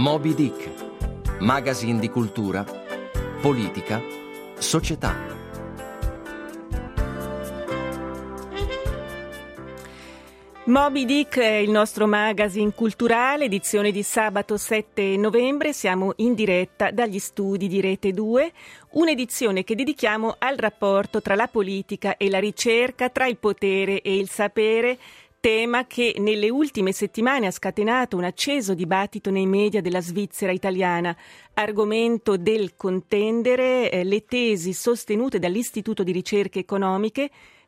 Moby Dick, magazine di cultura, politica, società. Moby Dick è il nostro magazine culturale, edizione di sabato 7 novembre. Siamo in diretta dagli studi di Rete 2, un'edizione che dedichiamo al rapporto tra la politica e la ricerca, tra il potere e il sapere, tema che nelle ultime settimane ha scatenato un acceso dibattito nei media della Svizzera italiana. Argomento del contendere le tesi sostenute dall'Istituto di Ricerche Economiche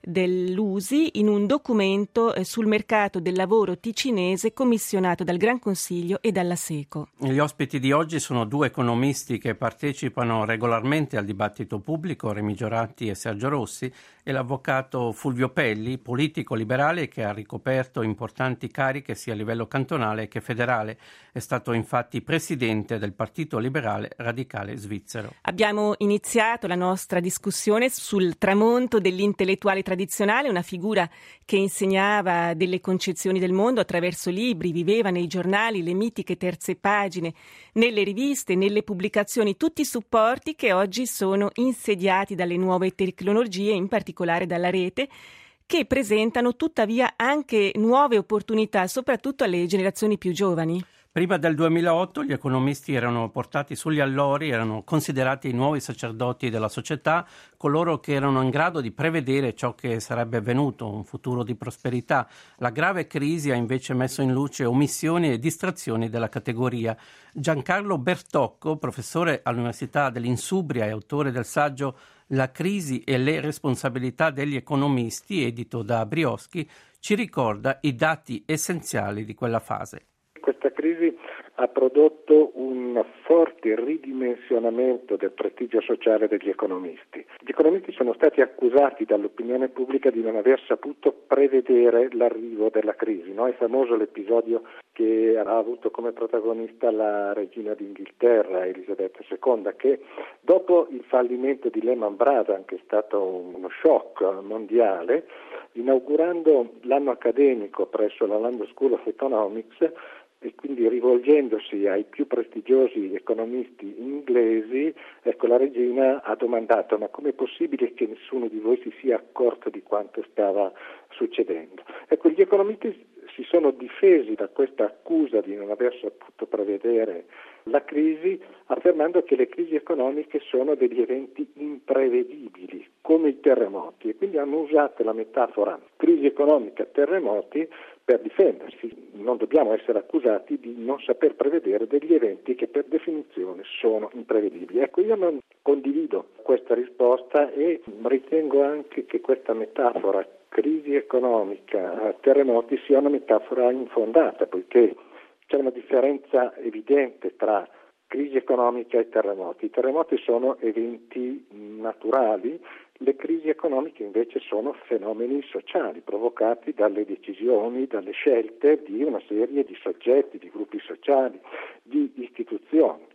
dell'USI in un documento sul mercato del lavoro ticinese commissionato dal Gran Consiglio e dalla SECO. Gli ospiti di oggi sono due economisti che partecipano regolarmente al dibattito pubblico, Remigio Ratti e Sergio Rossi, e l'avvocato Fulvio Pelli, politico liberale che ha ricoperto importanti cariche sia a livello cantonale che federale. È stato infatti presidente del Partito Liberale Radicale Svizzero. Abbiamo iniziato la nostra discussione sul tramonto dell'intellettuale tradizionale, una figura che insegnava delle concezioni del mondo attraverso libri, viveva nei giornali, le mitiche terze pagine, nelle riviste, nelle pubblicazioni, tutti i supporti che oggi sono insediati dalle nuove tecnologie, in particolare dalla rete, che presentano tuttavia anche nuove opportunità, soprattutto alle generazioni più giovani. Prima del 2008 gli economisti erano portati sugli allori, erano considerati i nuovi sacerdoti della società, coloro che erano in grado di prevedere ciò che sarebbe avvenuto, un futuro di prosperità. La grave crisi ha invece messo in luce omissioni e distrazioni della categoria. Giancarlo Bertocco, professore all'Università dell'Insubria e autore del saggio La crisi e le responsabilità degli economisti, edito da Brioschi, ci ricorda i dati essenziali di quella fase. Questa crisi ha prodotto un forte ridimensionamento del prestigio sociale degli economisti. Gli economisti sono stati accusati dall'opinione pubblica di non aver saputo prevedere l'arrivo della crisi, no? È famoso l'episodio che ha avuto come protagonista la regina d'Inghilterra, Elisabetta II, che dopo il fallimento di Lehman Brothers, che è stato uno shock mondiale, inaugurando l'anno accademico presso la London School of Economics, e quindi rivolgendosi ai più prestigiosi economisti inglesi, la regina ha domandato: ma com'è possibile che nessuno di voi si sia accorto di quanto stava succedendo? Gli economisti si sono difesi da questa accusa di non aver saputo prevedere la crisi, affermando che le crisi economiche sono degli eventi imprevedibili, come i terremoti, e quindi hanno usato la metafora crisi economica, terremoti, per difendersi. Non dobbiamo essere accusati di non saper prevedere degli eventi che per definizione sono imprevedibili. Io non condivido questa risposta e ritengo anche che questa metafora crisi economica, terremoti, sia una metafora infondata, poiché c'è una differenza evidente tra crisi economica e terremoti. I terremoti sono eventi naturali, le crisi economiche invece sono fenomeni sociali provocati dalle decisioni, dalle scelte di una serie di soggetti, di gruppi sociali, di istituzioni.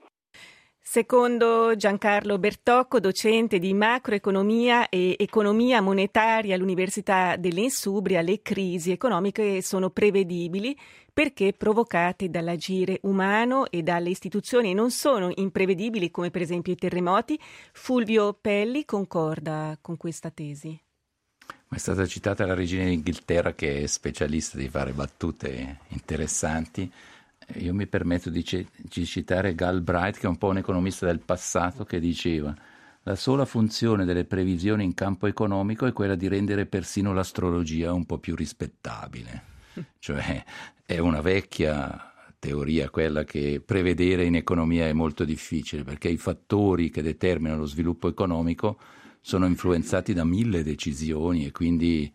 Secondo Giancarlo Bertocco, docente di macroeconomia e economia monetaria all'Università dell'Insubria, le crisi economiche sono prevedibili perché provocate dall'agire umano e dalle istituzioni e non sono imprevedibili come per esempio i terremoti. Fulvio Pelli concorda con questa tesi. Ma è stata citata la regina d'Inghilterra, che è specialista di fare battute interessanti. Io mi permetto di citare Galbraith, che è un po' un economista del passato, che diceva: la sola funzione delle previsioni in campo economico è quella di rendere persino l'astrologia un po' più rispettabile. Cioè è una vecchia teoria quella che prevedere in economia è molto difficile, perché i fattori che determinano lo sviluppo economico sono influenzati da 1000 decisioni e quindi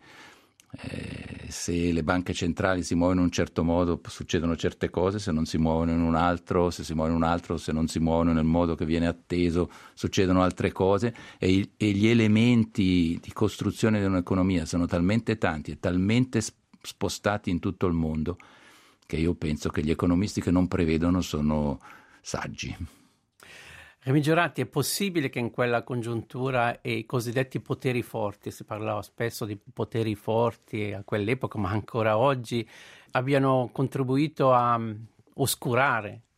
se le banche centrali si muovono in un certo modo succedono certe cose, se non si muovono in un altro, se si muovono in un altro, se non si muovono nel modo che viene atteso succedono altre cose e gli elementi di costruzione di un'economia sono talmente tanti e talmente spostati in tutto il mondo che io penso che gli economisti che non prevedono sono saggi. Remigio Ratti, è possibile che in quella congiuntura i cosiddetti poteri forti, si parlava spesso di poteri forti a quell'epoca, ma ancora oggi, abbiano contribuito a oscurare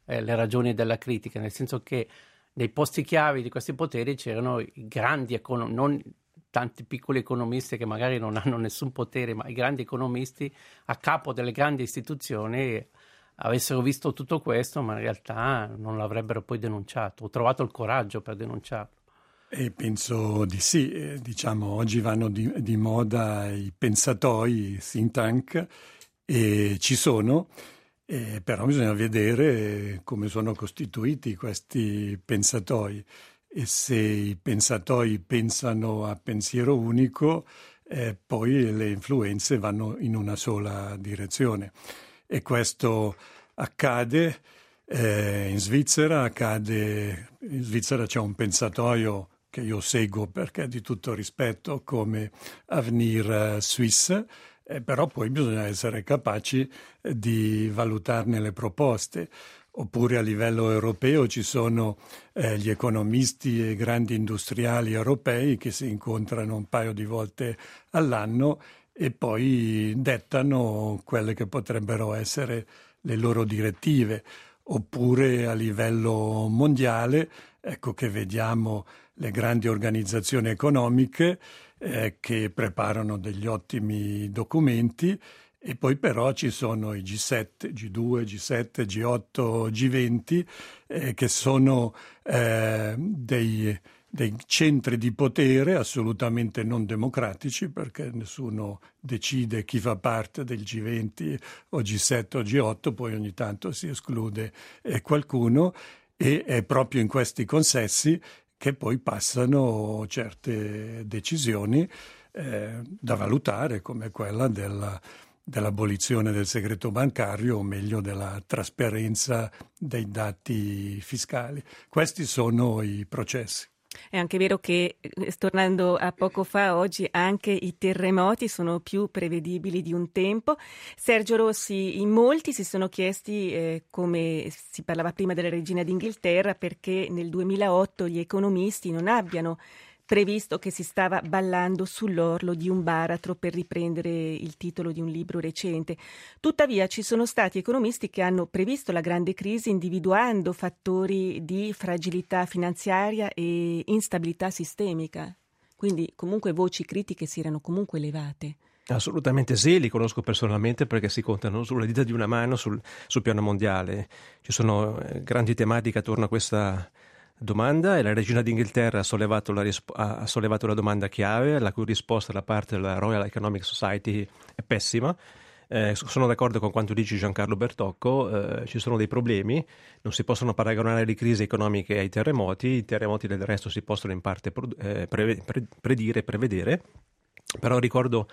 le ragioni della critica, nel senso che nei posti chiavi di questi poteri c'erano i grandi non tanti piccoli economisti che magari non hanno nessun potere, ma i grandi economisti a capo delle grandi istituzioni avessero visto tutto questo, ma in realtà non l'avrebbero poi denunciato, ho trovato il coraggio per denunciarlo. E penso di sì, diciamo oggi vanno di moda i pensatoi, i think tank, e ci sono, però bisogna vedere come sono costituiti questi pensatoi e se i pensatoi pensano a pensiero unico, poi le influenze vanno in una sola direzione. E questo accade in Svizzera, in Svizzera c'è un pensatoio che io seguo perché di tutto rispetto come Avenir Suisse, però poi bisogna essere capaci di valutarne le proposte. Oppure a livello europeo ci sono gli economisti e grandi industriali europei che si incontrano un paio di volte all'anno e poi dettano quelle che potrebbero essere le loro direttive. Oppure a livello mondiale, ecco che vediamo le grandi organizzazioni economiche che preparano degli ottimi documenti e poi però ci sono i G7, G2, G7, G8, G20 che sono dei centri di potere assolutamente non democratici perché nessuno decide chi fa parte del G20 o G7 o G8, poi ogni tanto si esclude qualcuno e è proprio in questi consessi che poi passano certe decisioni da valutare come quella dell'abolizione del segreto bancario o meglio della trasparenza dei dati fiscali. Questi sono i processi. È anche vero che, tornando a poco fa, oggi anche i terremoti sono più prevedibili di un tempo. Sergio Rossi, in molti si sono chiesti, come si parlava prima della regina d'Inghilterra, perché nel 2008 gli economisti non abbiano previsto che si stava ballando sull'orlo di un baratro, per riprendere il titolo di un libro recente. Tuttavia ci sono stati economisti che hanno previsto la grande crisi individuando fattori di fragilità finanziaria e instabilità sistemica. Quindi comunque voci critiche si erano comunque elevate. Assolutamente sì, li conosco personalmente perché si contano sulle dita di una mano sul piano mondiale. Ci sono grandi tematiche attorno a questa domanda e la regina d'Inghilterra ha sollevato la domanda chiave, la cui risposta da parte della Royal Economic Society è pessima. Sono d'accordo con quanto dice Giancarlo Bertocco, ci sono dei problemi, non si possono paragonare le crisi economiche ai terremoti, i terremoti del resto si possono in parte predire e prevedere, però ricordo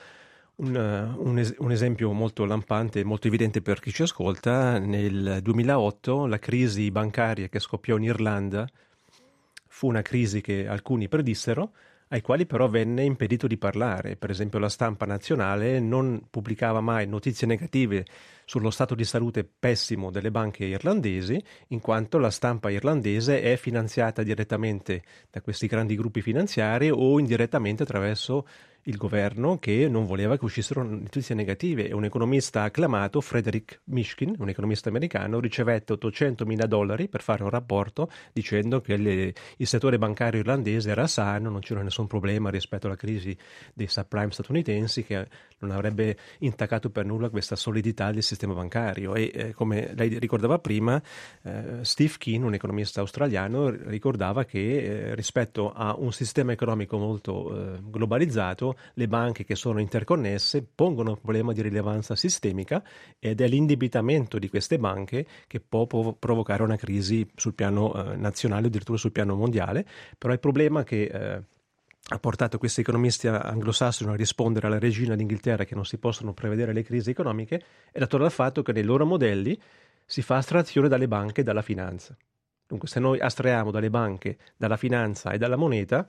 un esempio molto lampante e molto evidente per chi ci ascolta. Nel 2008 la crisi bancaria che scoppiò in Irlanda fu una crisi che alcuni predissero, ai quali però venne impedito di parlare. Per esempio la stampa nazionale non pubblicava mai notizie negative sullo stato di salute pessimo delle banche irlandesi, in quanto la stampa irlandese è finanziata direttamente da questi grandi gruppi finanziari o indirettamente attraverso il governo che non voleva che uscissero notizie negative. E un economista acclamato, Frederick Mishkin, un economista americano, ricevette $800,000 per fare un rapporto dicendo che il settore bancario irlandese era sano, non c'era nessun problema rispetto alla crisi dei subprime statunitensi, che non avrebbe intaccato per nulla questa solidità del sistema bancario. E come lei ricordava prima, Steve Keen, un economista australiano, ricordava che rispetto a un sistema economico molto globalizzato, le banche che sono interconnesse pongono un problema di rilevanza sistemica ed è l'indebitamento di queste banche che può provocare una crisi sul piano nazionale o addirittura sul piano mondiale. Però il problema che ha portato questi economisti anglosassoni a rispondere alla regina d'Inghilterra che non si possono prevedere le crisi economiche è dato dal fatto che nei loro modelli si fa astrazione dalle banche e dalla finanza. Dunque se noi astraiamo dalle banche, dalla finanza e dalla moneta,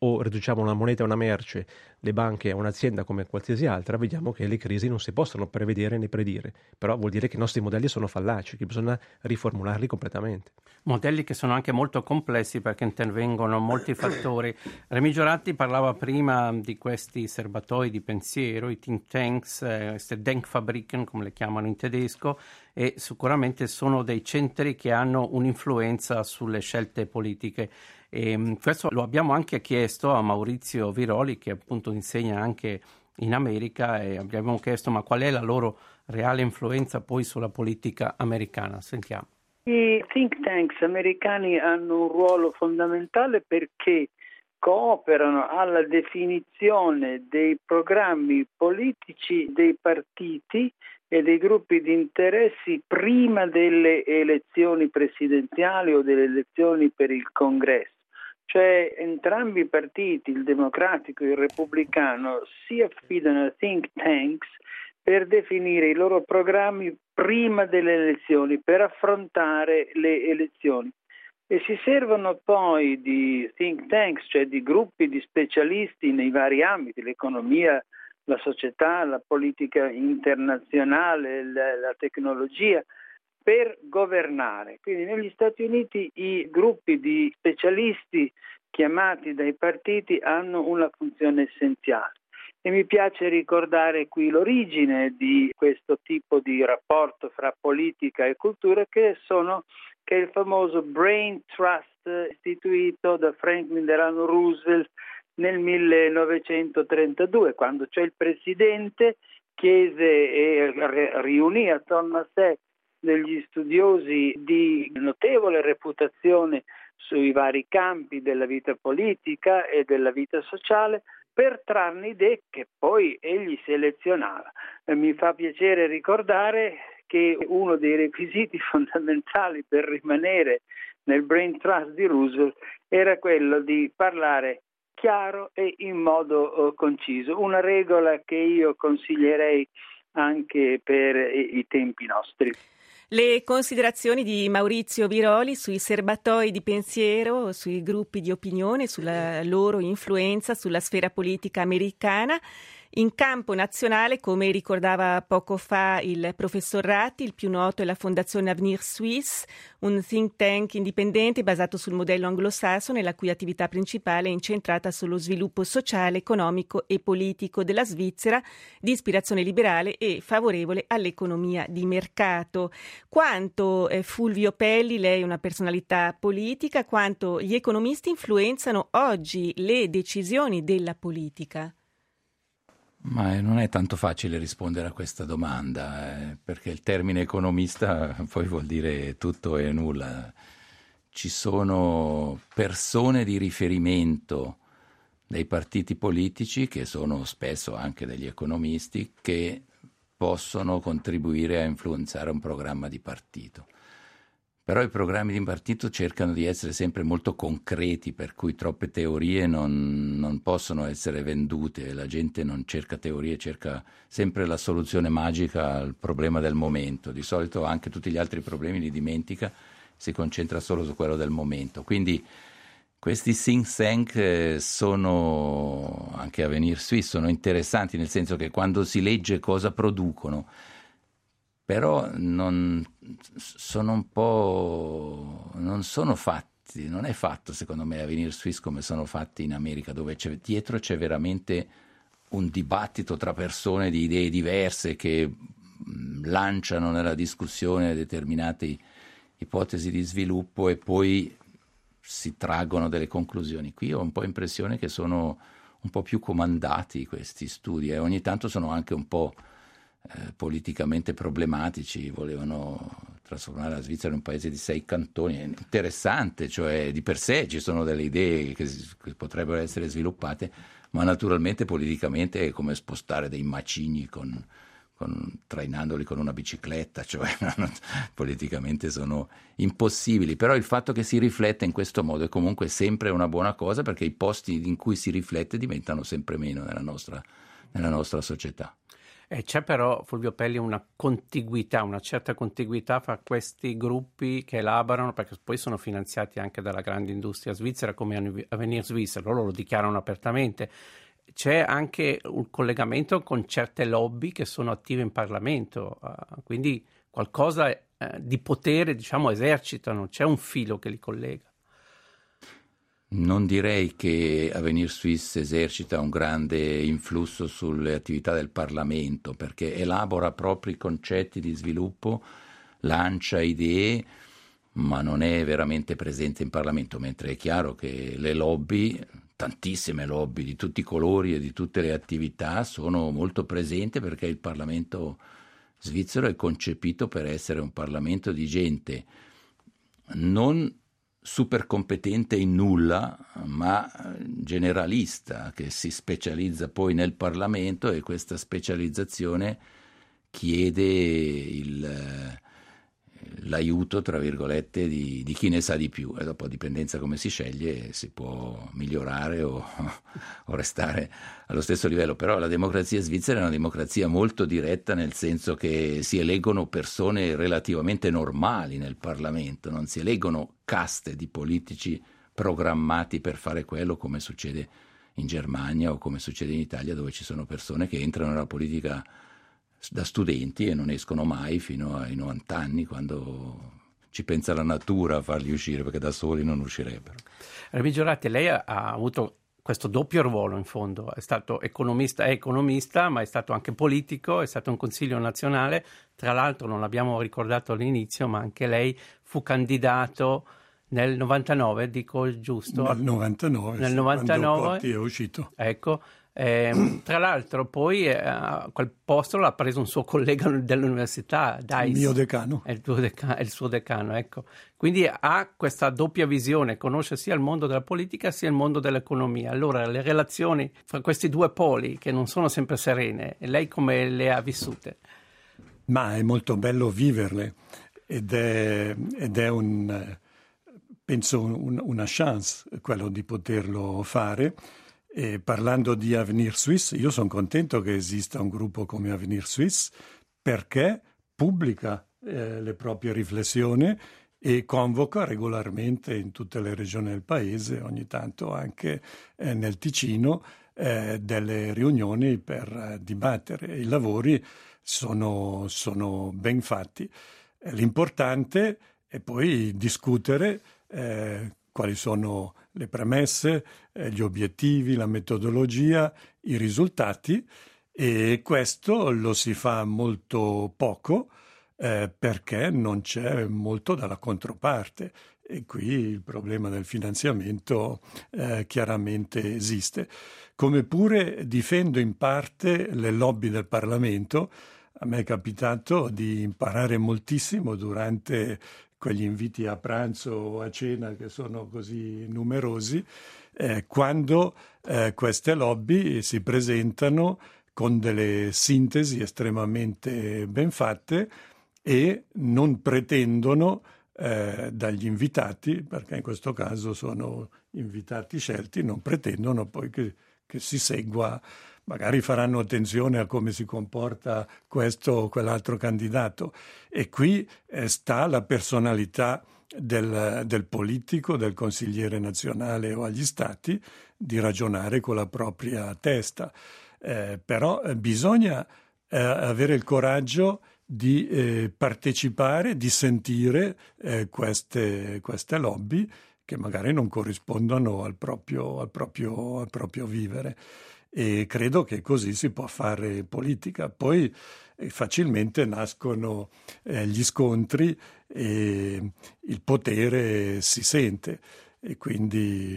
o riduciamo una moneta a una merce, le banche a un'azienda come qualsiasi altra, vediamo che le crisi non si possono prevedere né predire. Però vuol dire che i nostri modelli sono fallaci, che bisogna riformularli completamente. Modelli che sono anche molto complessi perché intervengono molti fattori. Remigio Ratti parlava prima di questi serbatoi di pensiero, i think tanks, queste Denkfabriken come le chiamano in tedesco, e sicuramente sono dei centri che hanno un'influenza sulle scelte politiche. E questo lo abbiamo anche chiesto a Maurizio Viroli, che appunto insegna anche in America, e abbiamo chiesto ma qual è la loro reale influenza poi sulla politica americana. Sentiamo. I think tanks americani hanno un ruolo fondamentale perché cooperano alla definizione dei programmi politici dei partiti e dei gruppi di interessi prima delle elezioni presidenziali o delle elezioni per il Congresso. Cioè entrambi i partiti, il democratico e il repubblicano, si affidano a think tanks per definire i loro programmi prima delle elezioni, per affrontare le elezioni. E si servono poi di think tanks, cioè di gruppi di specialisti nei vari ambiti, l'economia, la società, la politica internazionale, la tecnologia, per governare. Quindi negli Stati Uniti i gruppi di specialisti chiamati dai partiti hanno una funzione essenziale. E mi piace ricordare qui l'origine di questo tipo di rapporto fra politica e cultura, che è il famoso Brain Trust istituito da Franklin Delano Roosevelt nel 1932, quando il presidente chiese e riunì attorno a sé degli studiosi di notevole reputazione sui vari campi della vita politica e della vita sociale, per trarne idee che poi egli selezionava. Mi fa piacere ricordare che uno dei requisiti fondamentali per rimanere nel Brain Trust di Roosevelt era quello di parlare chiaro e in modo conciso, una regola che io consiglierei anche per i tempi nostri. Le considerazioni di Maurizio Viroli sui serbatoi di pensiero, sui gruppi di opinione, sulla loro influenza sulla sfera politica americana. In campo nazionale, come ricordava poco fa il professor Ratti, il più noto è la Fondazione Avenir Suisse, un think tank indipendente basato sul modello anglosassone, la cui attività principale è incentrata sullo sviluppo sociale, economico e politico della Svizzera, di ispirazione liberale e favorevole all'economia di mercato. Quanto Fulvio Pelli, lei è una personalità politica, quanto gli economisti influenzano oggi le decisioni della politica? Ma non è tanto facile rispondere a questa domanda, perché il termine economista poi vuol dire tutto e nulla. Ci sono persone di riferimento dei partiti politici, che sono spesso anche degli economisti, che possono contribuire a influenzare un programma di partito. Però i programmi di partito cercano di essere sempre molto concreti, per cui troppe teorie non possono essere vendute. La gente non cerca teorie, cerca sempre la soluzione magica al problema del momento. Di solito anche tutti gli altri problemi li dimentica, si concentra solo su quello del momento. Quindi questi think tank sono, anche Avenir Suisse, sono interessanti, nel senso che quando si legge cosa producono, però non sono fatti, non è fatto secondo me Avenir Suisse come sono fatti in America, dove dietro c'è veramente un dibattito tra persone di idee diverse che lanciano nella discussione determinate ipotesi di sviluppo e poi si traggono delle conclusioni. Qui ho un po' impressione che sono un po' più comandati questi studi e ogni tanto sono anche un po' politicamente problematici. Volevano trasformare la Svizzera in un paese di 6 cantoni. È interessante, cioè di per sé ci sono delle idee che potrebbero essere sviluppate, ma naturalmente politicamente è come spostare dei macigni trainandoli con una bicicletta, cioè politicamente sono impossibili. Però il fatto che si rifletta in questo modo è comunque sempre una buona cosa, perché i posti in cui si riflette diventano sempre meno nella nostra società. E c'è però, Fulvio Pelli, una certa contiguità fra questi gruppi che elaborano, perché poi sono finanziati anche dalla grande industria svizzera come Avenir Svizzera, loro lo dichiarano apertamente. C'è anche un collegamento con certe lobby che sono attive in Parlamento, quindi qualcosa di potere, diciamo, esercitano, c'è un filo che li collega. Non direi che Avenir Suisse esercita un grande influsso sulle attività del Parlamento, perché elabora propri concetti di sviluppo, lancia idee, ma non è veramente presente in Parlamento, mentre è chiaro che le lobby, tantissime lobby di tutti i colori e di tutte le attività, sono molto presenti, perché il Parlamento svizzero è concepito per essere un Parlamento di gente non super competente in nulla, ma generalista, che si specializza poi nel Parlamento, e questa specializzazione chiede l'aiuto, tra virgolette, di chi ne sa di più, e dopo, a dipendenza come si sceglie, si può migliorare o restare allo stesso livello. Però la democrazia svizzera è una democrazia molto diretta, nel senso che si eleggono persone relativamente normali nel Parlamento, non si eleggono caste di politici programmati per fare quello, come succede in Germania o come succede in Italia, dove ci sono persone che entrano nella politica da studenti e non escono mai fino ai 90 anni, quando ci pensa la natura a farli uscire, perché da soli non uscirebbero. Remigio Ratti, lei ha avuto questo doppio ruolo, in fondo, è stato è economista, ma è stato anche politico, è stato un consiglio nazionale, tra l'altro non l'abbiamo ricordato all'inizio, ma anche lei fu candidato nel 99, dico giusto? Nel 99, nel sì, 99 quando Cotti è uscito. Ecco. Tra l'altro poi quel posto l'ha preso un suo collega dell'università, Dice, il mio decano. È il suo decano, ecco. Quindi ha questa doppia visione, conosce sia il mondo della politica sia il mondo dell'economia. Allora le relazioni fra questi due poli, che non sono sempre serene, lei come le ha vissute? Ma è molto bello viverle, ed è penso una chance quello di poterlo fare. E parlando di Avenir Suisse, io sono contento che esista un gruppo come Avenir Suisse, perché pubblica le proprie riflessioni e convoca regolarmente in tutte le regioni del paese, ogni tanto anche nel Ticino, delle riunioni per dibattere. I lavori sono ben fatti. L'importante è poi discutere quali sono le premesse, gli obiettivi, la metodologia, i risultati, e questo lo si fa molto poco perché non c'è molto dalla controparte, e qui il problema del finanziamento chiaramente esiste. Come pure difendo in parte le lobby del Parlamento. A me è capitato di imparare moltissimo durante quegli inviti a pranzo o a cena che sono così numerosi, quando queste lobby si presentano con delle sintesi estremamente ben fatte e non pretendono dagli invitati, perché in questo caso sono invitati scelti, non pretendono poi che si segua. Magari faranno attenzione a come si comporta questo o quell'altro candidato, e qui sta la personalità del politico, del consigliere nazionale o agli stati, di ragionare con la propria testa. Però bisogna avere il coraggio di partecipare, di sentire queste lobby che magari non corrispondono al proprio vivere. E credo che così si può fare politica. Poi facilmente nascono gli scontri e il potere si sente, e quindi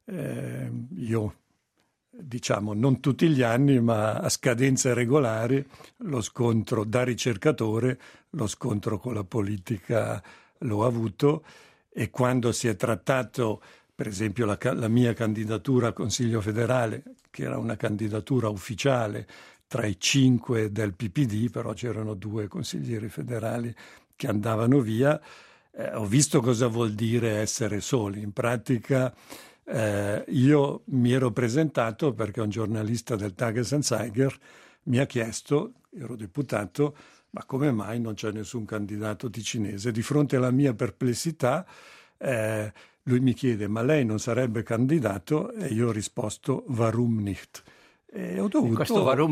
io, diciamo, non tutti gli anni, ma a scadenze regolari, lo scontro da ricercatore, lo scontro con la politica l'ho avuto, e quando si è trattato, per esempio, la mia candidatura al Consiglio federale, che era una candidatura ufficiale tra i 5 del PPD, però c'erano 2 consiglieri federali che andavano via, ho visto cosa vuol dire essere soli. In pratica io mi ero presentato perché un giornalista del Tages-Anzeiger mi ha chiesto, ero deputato, ma come mai non c'è nessun candidato ticinese? Di fronte alla mia perplessità, lui mi chiede, ma lei non sarebbe candidato? E io ho risposto, warum nicht? E ho dovuto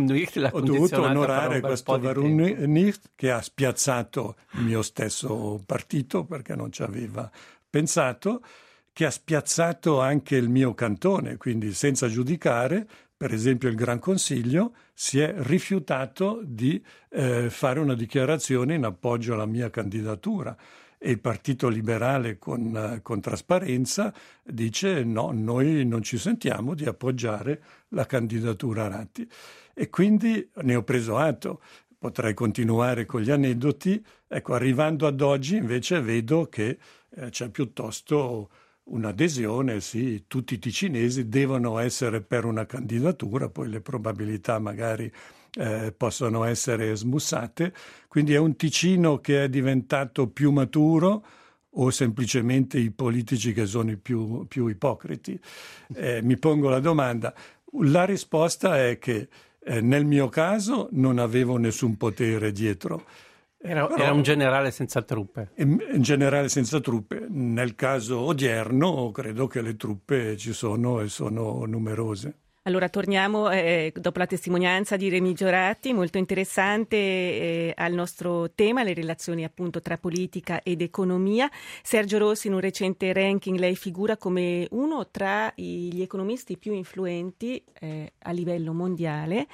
onorare questo warum nicht, che ha spiazzato il mio stesso partito, perché non ci aveva pensato, che ha spiazzato anche il mio cantone, quindi senza giudicare. Per esempio il Gran Consiglio si è rifiutato di fare una dichiarazione in appoggio alla mia candidatura e il Partito Liberale con trasparenza dice no, noi non ci sentiamo di appoggiare la candidatura Ratti. E quindi ne ho preso atto. Potrei continuare con gli aneddoti. Ecco, arrivando ad oggi invece vedo che c'è piuttosto un'adesione, sì, tutti i ticinesi devono essere per una candidatura, poi le probabilità magari possono essere smussate, quindi è un Ticino che è diventato più maturo o semplicemente i politici che sono i più ipocriti? Mi pongo la domanda. La risposta è che nel mio caso non avevo nessun potere dietro. Era un generale senza truppe. Un generale senza truppe. Nel caso odierno credo che le truppe ci sono e sono numerose. Allora torniamo dopo la testimonianza di Remigio Ratti, molto interessante, al nostro tema, le relazioni appunto tra politica ed economia. Sergio Rossi, in un recente ranking lei figura come uno tra gli economisti più influenti a livello mondiale.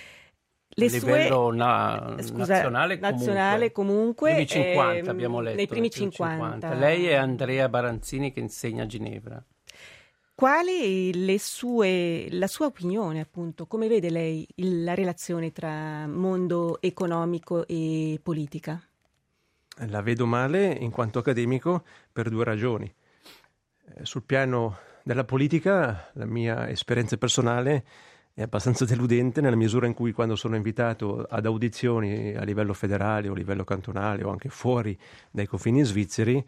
Livello nazionale comunque. Nei primi 50 abbiamo letto. Nei primi 50. Lei è Andrea Baranzini che insegna a Ginevra. Quale la sua opinione, appunto? Come vede lei la relazione tra mondo economico e politica? La vedo male in quanto accademico per due ragioni. Sul piano della politica, la mia esperienza personale è abbastanza deludente nella misura in cui, quando sono invitato ad audizioni a livello federale o a livello cantonale o anche fuori dai confini svizzeri,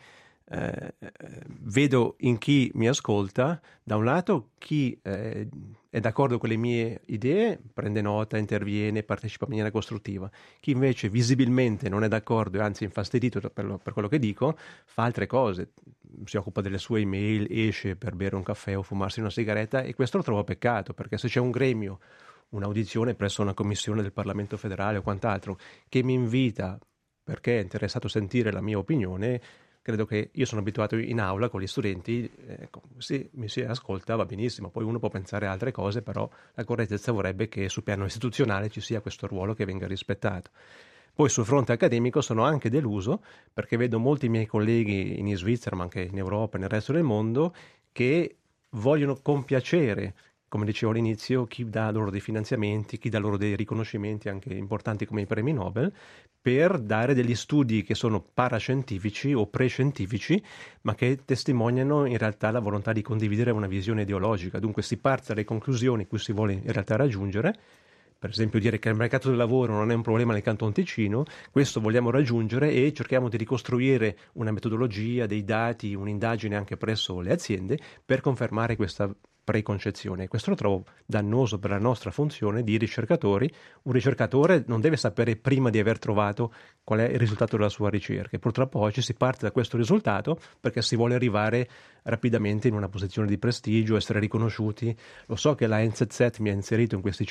vedo in chi mi ascolta, da un lato, chi è d'accordo con le mie idee, prende nota, interviene, partecipa in maniera costruttiva. Chi invece visibilmente non è d'accordo e anzi infastidito per quello che dico, fa altre cose, si occupa delle sue email, esce per bere un caffè o fumarsi una sigaretta, e questo lo trovo peccato, perché se c'è un gremio, un'audizione presso una commissione del Parlamento federale o quant'altro che mi invita perché è interessato a sentire la mia opinione, credo che io sono abituato in aula con gli studenti, se mi si ascolta va benissimo, poi uno può pensare a altre cose, però la correttezza vorrebbe che sul piano istituzionale ci sia questo ruolo che venga rispettato. Poi sul fronte accademico sono anche deluso perché vedo molti miei colleghi in Svizzera, ma anche in Europa e nel resto del mondo, che vogliono compiacere, come dicevo all'inizio, chi dà loro dei finanziamenti, chi dà loro dei riconoscimenti anche importanti come i premi Nobel, per dare degli studi che sono parascientifici o prescientifici, ma che testimoniano in realtà la volontà di condividere una visione ideologica. Dunque si parte dalle conclusioni cui si vuole in realtà raggiungere. Per esempio dire che il mercato del lavoro non è un problema nel Canton Ticino, questo vogliamo raggiungere e cerchiamo di ricostruire una metodologia, dei dati, un'indagine anche presso le aziende per confermare questa preconcezione. Questo lo trovo dannoso per la nostra funzione di ricercatori. Un ricercatore non deve sapere prima di aver trovato qual è il risultato della sua ricerca. E purtroppo oggi si parte da questo risultato perché si vuole arrivare rapidamente in una posizione di prestigio, essere riconosciuti. Lo so che la NZZ mi ha inserito in questi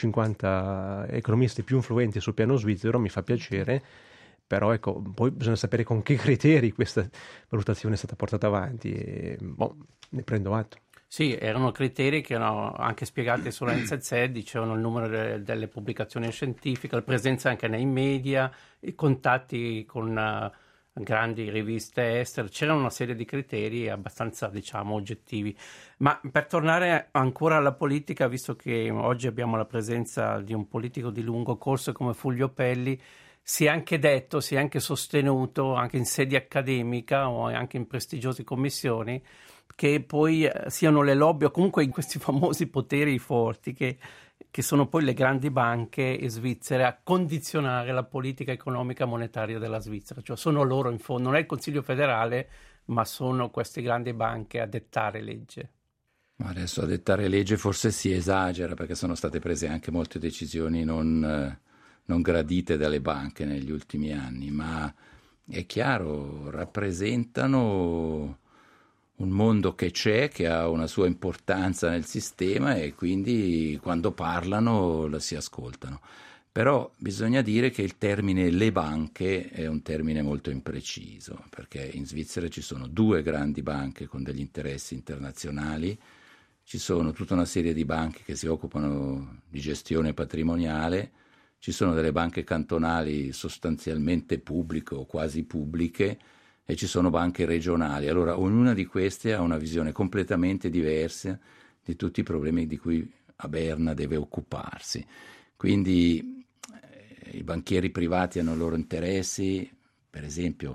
50 economisti più influenti sul piano svizzero, mi fa piacere, però ecco, poi bisogna sapere con che criteri questa valutazione è stata portata avanti e ne prendo atto. Sì, erano criteri che erano anche spiegati sulla NZZ, dicevano il numero delle pubblicazioni scientifiche, la presenza anche nei media, i contatti con grandi riviste estere, c'era una serie di criteri abbastanza, diciamo, oggettivi. Ma per tornare ancora alla politica, visto che oggi abbiamo la presenza di un politico di lungo corso come Fulvio Pelli, si è anche detto, si è anche sostenuto, anche in sede accademica o anche in prestigiose commissioni, che poi siano le lobby o comunque in questi famosi poteri forti che sono poi le grandi banche svizzere a condizionare la politica economica monetaria della Svizzera, cioè sono loro in fondo, non è il Consiglio federale, ma sono queste grandi banche a dettare legge. Ma adesso a dettare legge forse si esagera, perché sono state prese anche molte decisioni non non gradite dalle banche negli ultimi anni, ma è chiaro, rappresentano un mondo che c'è, che ha una sua importanza nel sistema e quindi quando parlano la si ascoltano. Però bisogna dire che il termine le banche è un termine molto impreciso, perché in Svizzera ci sono 2 grandi banche con degli interessi internazionali, ci sono tutta una serie di banche che si occupano di gestione patrimoniale, ci sono delle banche cantonali sostanzialmente pubbliche o quasi pubbliche e ci sono banche regionali. Allora ognuna di queste ha una visione completamente diversa di tutti i problemi di cui a Berna deve occuparsi. Quindi i banchieri privati hanno i loro interessi, per esempio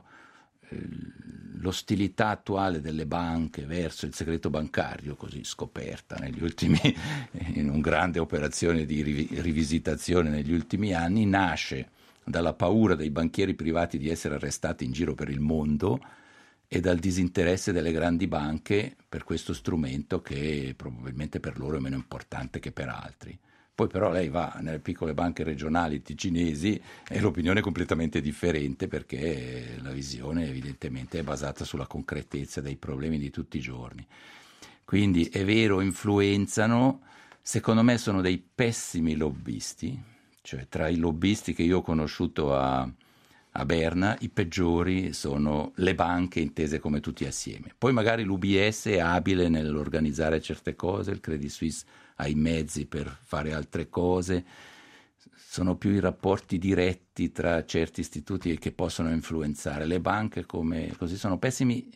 l'ostilità attuale delle banche verso il segreto bancario, così scoperta negli ultimi, in una grande operazione di rivisitazione negli ultimi anni, nasce dalla paura dei banchieri privati di essere arrestati in giro per il mondo e dal disinteresse delle grandi banche per questo strumento che probabilmente per loro è meno importante che per altri. Poi però lei va nelle piccole banche regionali ticinesi e l'opinione è completamente differente, perché la visione evidentemente è basata sulla concretezza dei problemi di tutti i giorni. Quindi è vero, influenzano, secondo me sono dei pessimi lobbisti, cioè tra i lobbisti che io ho conosciuto a Berna i peggiori sono le banche intese come tutti assieme. Poi magari l'UBS è abile nell'organizzare certe cose, il Credit Suisse ha i mezzi per fare altre cose, sono più i rapporti diretti tra certi istituti che possono influenzare. Le banche così sono pessimi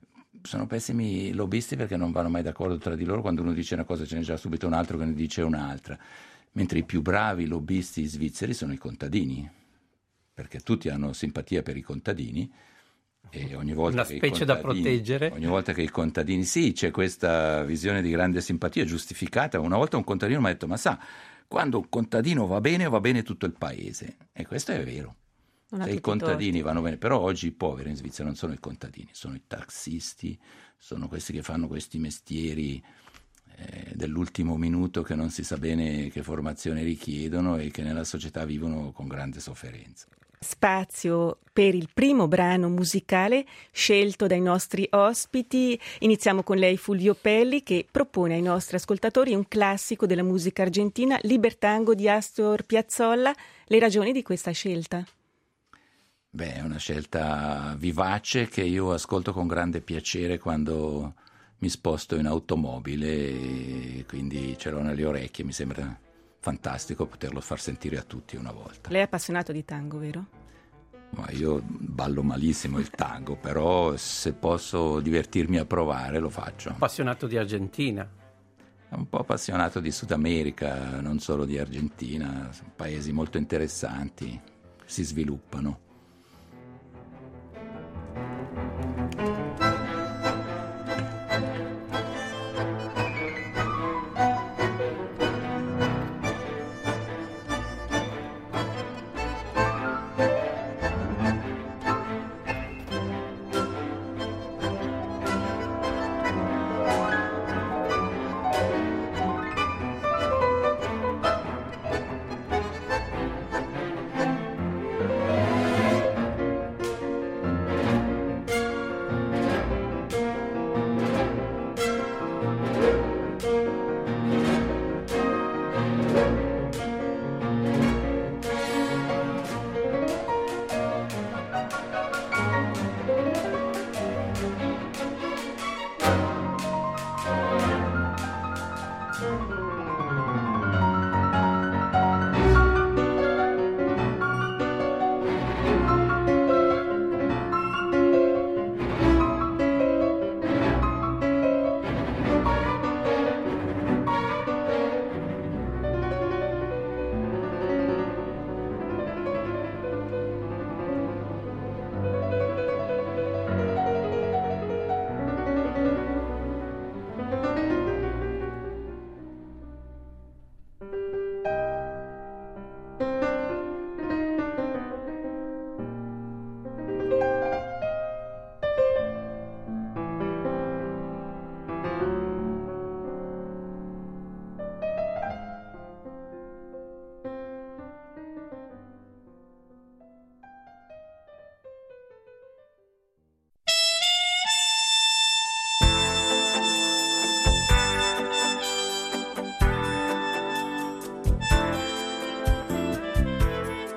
lobbisti, perché non vanno mai d'accordo tra di loro. Quando uno dice una cosa ce n'è già subito un altro che ne dice un'altra, mentre i più bravi lobbisti svizzeri sono i contadini, perché tutti hanno simpatia per i contadini. E ogni volta una specie da proteggere. Ogni volta che i contadini, sì, c'è questa visione di grande simpatia giustificata. Una volta un contadino mi ha detto: ma sa, quando un contadino va bene tutto il paese. E questo è vero. Se i contadini vanno bene, però oggi i poveri in Svizzera non sono i contadini, sono i taxisti, sono questi che fanno questi mestieri dell'ultimo minuto, che non si sa bene che formazione richiedono e che nella società vivono con grande sofferenza. Spazio per il primo brano musicale scelto dai nostri ospiti. Iniziamo con lei, Fulvio Pelli, che propone ai nostri ascoltatori un classico della musica argentina, Libertango di Astor Piazzolla. Le ragioni di questa scelta? Beh, è una scelta vivace che io ascolto con grande piacere quando mi sposto in automobile, e quindi ce l'ho nelle orecchie, mi sembra fantastico poterlo far sentire a tutti una volta. Lei è appassionato di tango, vero? Ma io ballo malissimo il tango, però se posso divertirmi a provare lo faccio. Appassionato di Argentina? Un po' appassionato di Sud America, non solo di Argentina, sono paesi molto interessanti, si sviluppano.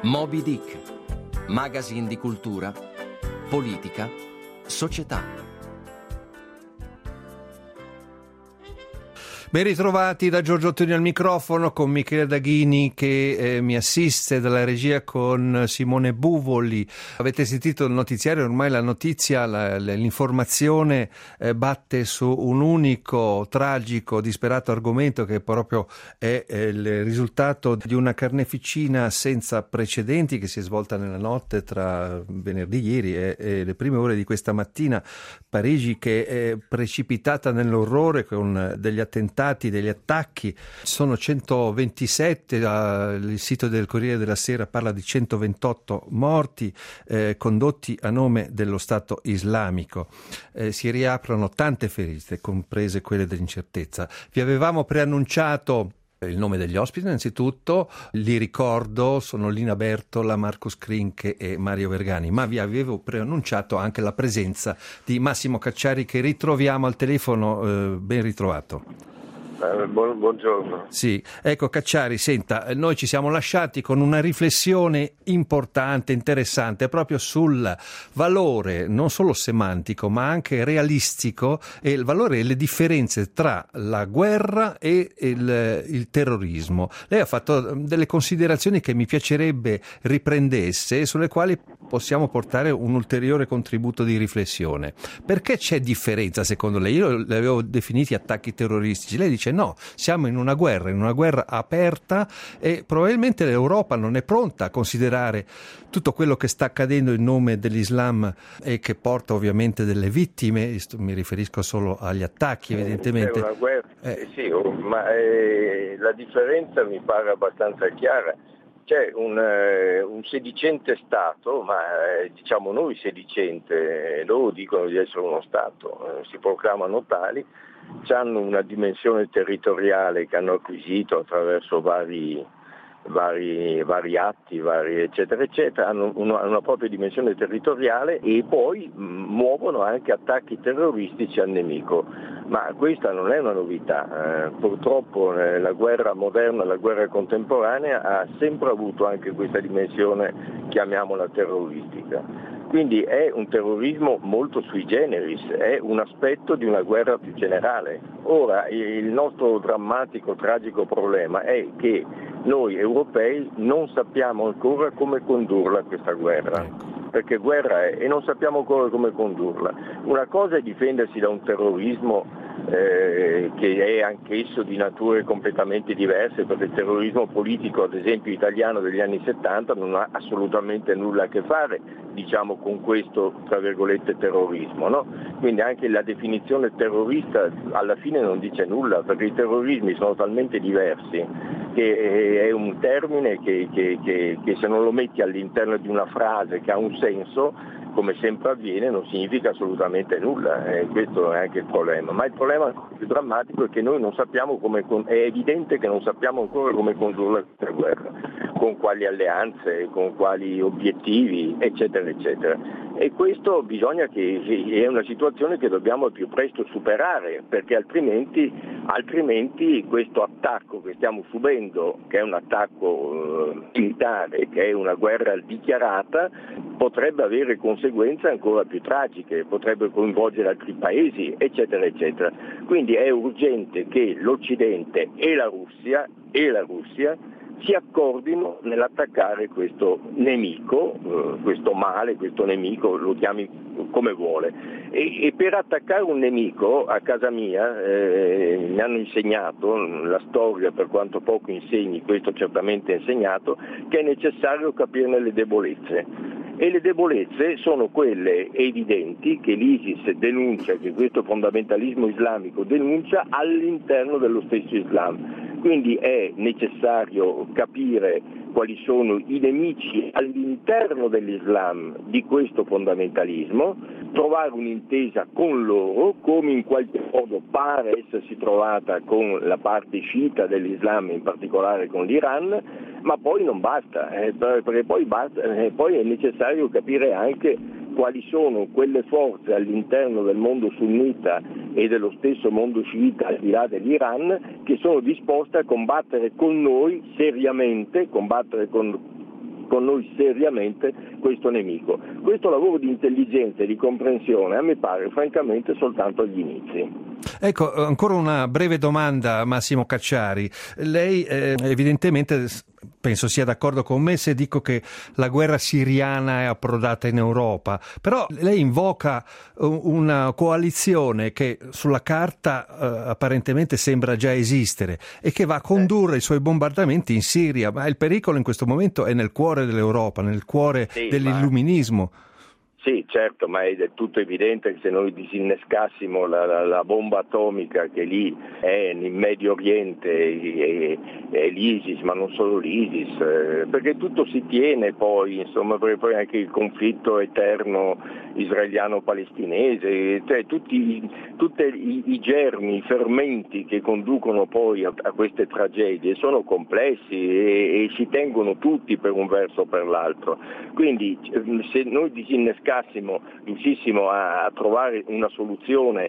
Moby Dick, magazine di cultura, politica, società. Ben ritrovati da Giorgio Ottoni al microfono, con Michele Daghini che mi assiste dalla regia, con Simone Buvoli. Avete sentito il notiziario, ormai la notizia, l'informazione batte su un unico, tragico, disperato argomento, che proprio è il risultato di una carneficina senza precedenti che si è svolta nella notte tra venerdì ieri e le prime ore di questa mattina. Parigi che è precipitata nell'orrore con degli attentati, degli attacchi. Sono 127, il sito del Corriere della Sera parla di 128 morti condotti a nome dello Stato islamico. Si riaprono tante ferite, comprese quelle dell'incertezza. Vi avevamo preannunciato il nome degli ospiti, innanzitutto li ricordo, sono Lina Bertola, Marco Scrinche e Mario Vergani, ma vi avevo preannunciato anche la presenza di Massimo Cacciari, che ritroviamo al telefono. Ben ritrovato. Buongiorno. Sì, ecco Cacciari, senta, noi ci siamo lasciati con una riflessione importante, interessante, proprio sul valore non solo semantico ma anche realistico, e il valore e le differenze tra la guerra e il terrorismo. Lei ha fatto delle considerazioni che mi piacerebbe riprendesse e sulle quali possiamo portare un ulteriore contributo di riflessione. Perché c'è differenza secondo lei? Io li avevo definiti attacchi terroristici, lei dice no, siamo in una guerra aperta e probabilmente l'Europa non è pronta a considerare tutto quello che sta accadendo in nome dell'Islam e che porta ovviamente delle vittime. Mi riferisco solo agli attacchi, evidentemente. È una guerra, sì, ma la differenza mi pare abbastanza chiara. C'è un sedicente Stato, ma diciamo noi sedicente, loro dicono di essere uno Stato, si proclamano tali, hanno una dimensione territoriale che hanno acquisito attraverso vari atti, eccetera eccetera, hanno una propria dimensione territoriale e poi muovono anche attacchi terroristici al nemico. Ma questa non è una novità, purtroppo la guerra moderna, la guerra contemporanea ha sempre avuto anche questa dimensione, chiamiamola terroristica. Quindi è un terrorismo molto sui generis, è un aspetto di una guerra più generale. Ora il nostro drammatico, tragico problema è che noi europei non sappiamo ancora come condurla questa guerra, perché guerra è e non sappiamo ancora come condurla. Una cosa è difendersi da un terrorismo che è anch'esso di nature completamente diverse, perché il terrorismo politico, ad esempio italiano degli anni 70, non ha assolutamente nulla a che fare, diciamo, con questo, tra virgolette, terrorismo, no? Quindi anche la definizione terrorista alla fine non dice nulla, perché i terrorismi sono talmente diversi che è un termine che se non lo metti all'interno di una frase che ha un senso, come sempre avviene, non significa assolutamente nulla, questo è anche il problema. Ma il problema più drammatico è che noi non sappiamo è evidente che non sappiamo ancora come condurre questa guerra, con quali alleanze, con quali obiettivi, eccetera, eccetera. E questo bisogna è una situazione che dobbiamo al più presto superare, perché altrimenti questo attacco che stiamo subendo, che è un attacco militare, che è una guerra dichiarata, potrebbe avere conseguenze ancora più tragiche, potrebbe coinvolgere altri paesi, eccetera, eccetera. Quindi è urgente che l'Occidente e la Russia si accordino nell'attaccare questo nemico, questo male, questo nemico, lo chiami come vuole. E per attaccare un nemico, a casa mia, mi hanno insegnato, la storia per quanto poco insegni, questo certamente è insegnato, che è necessario capirne le debolezze. E le debolezze sono quelle evidenti che l'ISIS denuncia, che questo fondamentalismo islamico denuncia all'interno dello stesso Islam. Quindi è necessario capire quali sono i nemici all'interno dell'Islam di questo fondamentalismo, trovare un'intesa con loro, come in qualche modo pare essersi trovata con la parte sciita dell'Islam, in particolare con l'Iran, ma poi non basta, perché poi è necessario capire anche quali sono quelle forze all'interno del mondo sunnita e dello stesso mondo sciita al di là dell'Iran che sono disposte a combattere con noi seriamente, combattere con con noi seriamente questo nemico. Questo lavoro di intelligenza e di comprensione a me pare francamente soltanto agli inizi. Ecco, ancora una breve domanda a Massimo Cacciari. Lei evidentemente penso sia d'accordo con me se dico che la guerra siriana è approdata in Europa, però lei invoca una coalizione che sulla carta apparentemente sembra già esistere e che va a condurre i suoi bombardamenti in Siria, ma il pericolo in questo momento è nel cuore dell'Europa, nel cuore dell'illuminismo. Sì, certo, ma è del tutto evidente che se noi disinnescassimo la bomba atomica che lì è in Medio Oriente e l'ISIS, ma non solo l'ISIS, perché tutto si tiene poi, insomma, perché poi anche il conflitto eterno israeliano-palestinese, cioè tutti i germi, i fermenti che conducono poi a queste tragedie sono complessi e si tengono tutti per un verso o per l'altro. Quindi se noi riuscissimo a trovare una soluzione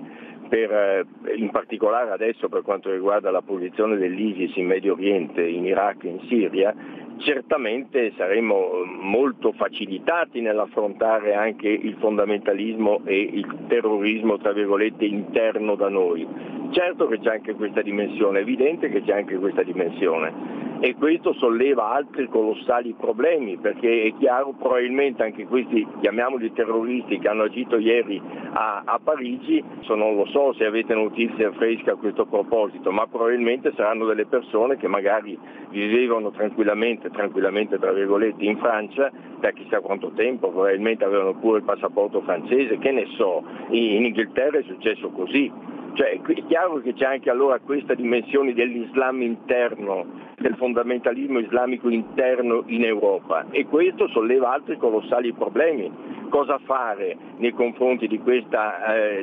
in particolare adesso per quanto riguarda la posizione dell'ISIS in Medio Oriente, in Iraq e in Siria, certamente saremmo molto facilitati nell'affrontare anche il fondamentalismo e il terrorismo, tra virgolette, interno da noi. Certo che c'è anche questa dimensione, è evidente che c'è anche questa dimensione. E questo solleva altri colossali problemi, perché è chiaro, probabilmente anche questi, chiamiamoli terroristi, che hanno agito ieri a Parigi, non lo so se avete notizie fresche a questo proposito, ma probabilmente saranno delle persone che magari vivevano tranquillamente tra virgolette in Francia da chissà quanto tempo, probabilmente avevano pure il passaporto francese, che ne so, in Inghilterra è successo così. Cioè è chiaro che c'è anche allora questa dimensione dell'Islam interno, del fondamentalismo islamico interno in Europa, e questo solleva altri colossali problemi. Cosa fare nei confronti di questa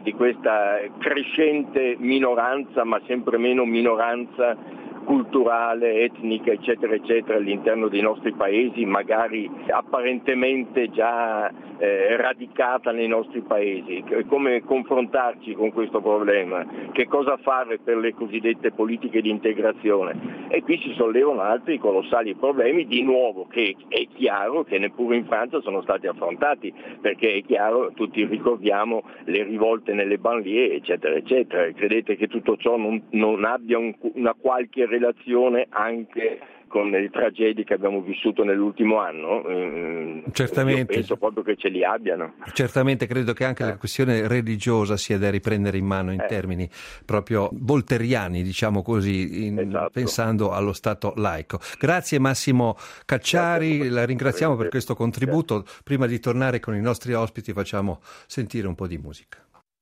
crescente minoranza, ma sempre meno minoranza culturale, etnica, eccetera, eccetera, all'interno dei nostri paesi, magari apparentemente già radicata nei nostri paesi? Come confrontarci con questo problema? Che cosa fare per le cosiddette politiche di integrazione? E qui si sollevano altri colossali problemi, di nuovo, che è chiaro che neppure in Francia sono stati affrontati, perché è chiaro, tutti ricordiamo le rivolte nelle banlieue, eccetera, eccetera. Credete che tutto ciò non abbia una qualche relazione anche con le tragedie che abbiamo vissuto nell'ultimo anno? Certamente. Io penso proprio che ce li abbiano. Certamente, credo che anche la questione religiosa sia da riprendere in mano in termini proprio voltairiani, diciamo così, esatto, pensando allo Stato laico. Grazie Massimo Cacciari, la ringraziamo per questo contributo. Grazie. Prima di tornare con i nostri ospiti facciamo sentire un po' di musica.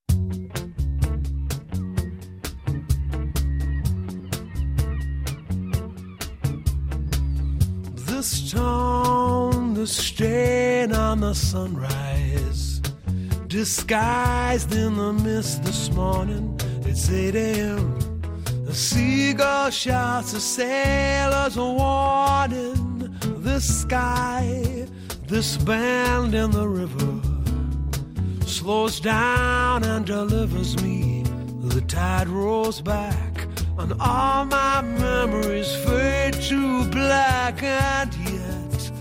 The stone, the stain on the sunrise, disguised in the mist this morning. It's 8 a.m. The seagull shouts, the sailors are warning. The sky, this bend in the river, slows down and delivers me. The tide rolls back and all my memories fade to black, and yet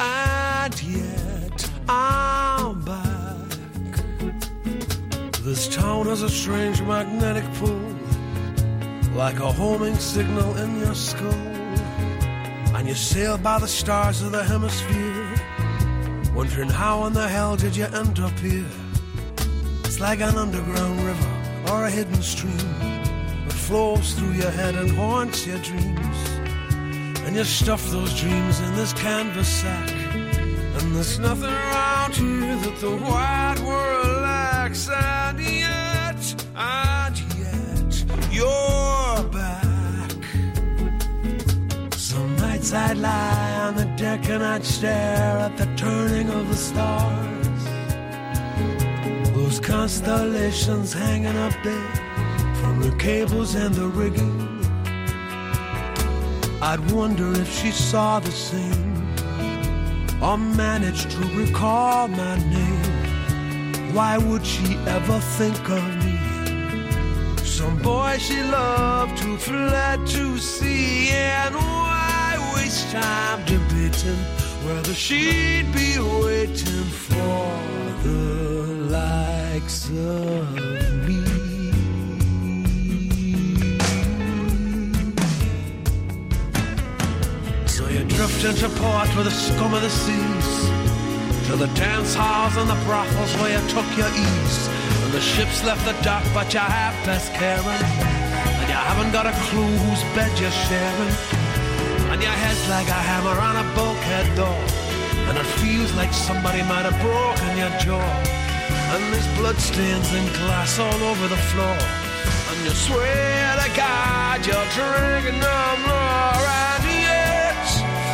I'm back. This town has a strange magnetic pull, like a homing signal in your skull, and you sail by the stars of the hemisphere, wondering how in the hell did you end up here. It's like an underground river or a hidden stream that flows through your head and haunts your dreams, and you stuff those dreams in this canvas sack, and there's nothing around here that the wide world lacks, and yet you're back. Some nights I'd lie on the deck and I'd stare at the turning of the stars, those constellations hanging up there from the cables and the rigging. I'd wonder if she saw the same or managed to recall my name. Why would she ever think of me? Some boy she loved who fled to sea, and why waste time debating whether she'd be waiting for the likes of me. So you drift into port with the scum of the seas, to the dance halls and the brothels where you took your ease. And the ship's left the dock, but you have best caring, and you haven't got a clue whose bed you're sharing. And your head's like a hammer on a bulkhead door, and it feels like somebody might have broken your jaw. And there's bloodstains and glass all over the floor, and you swear to God you're drinking no more. And yet,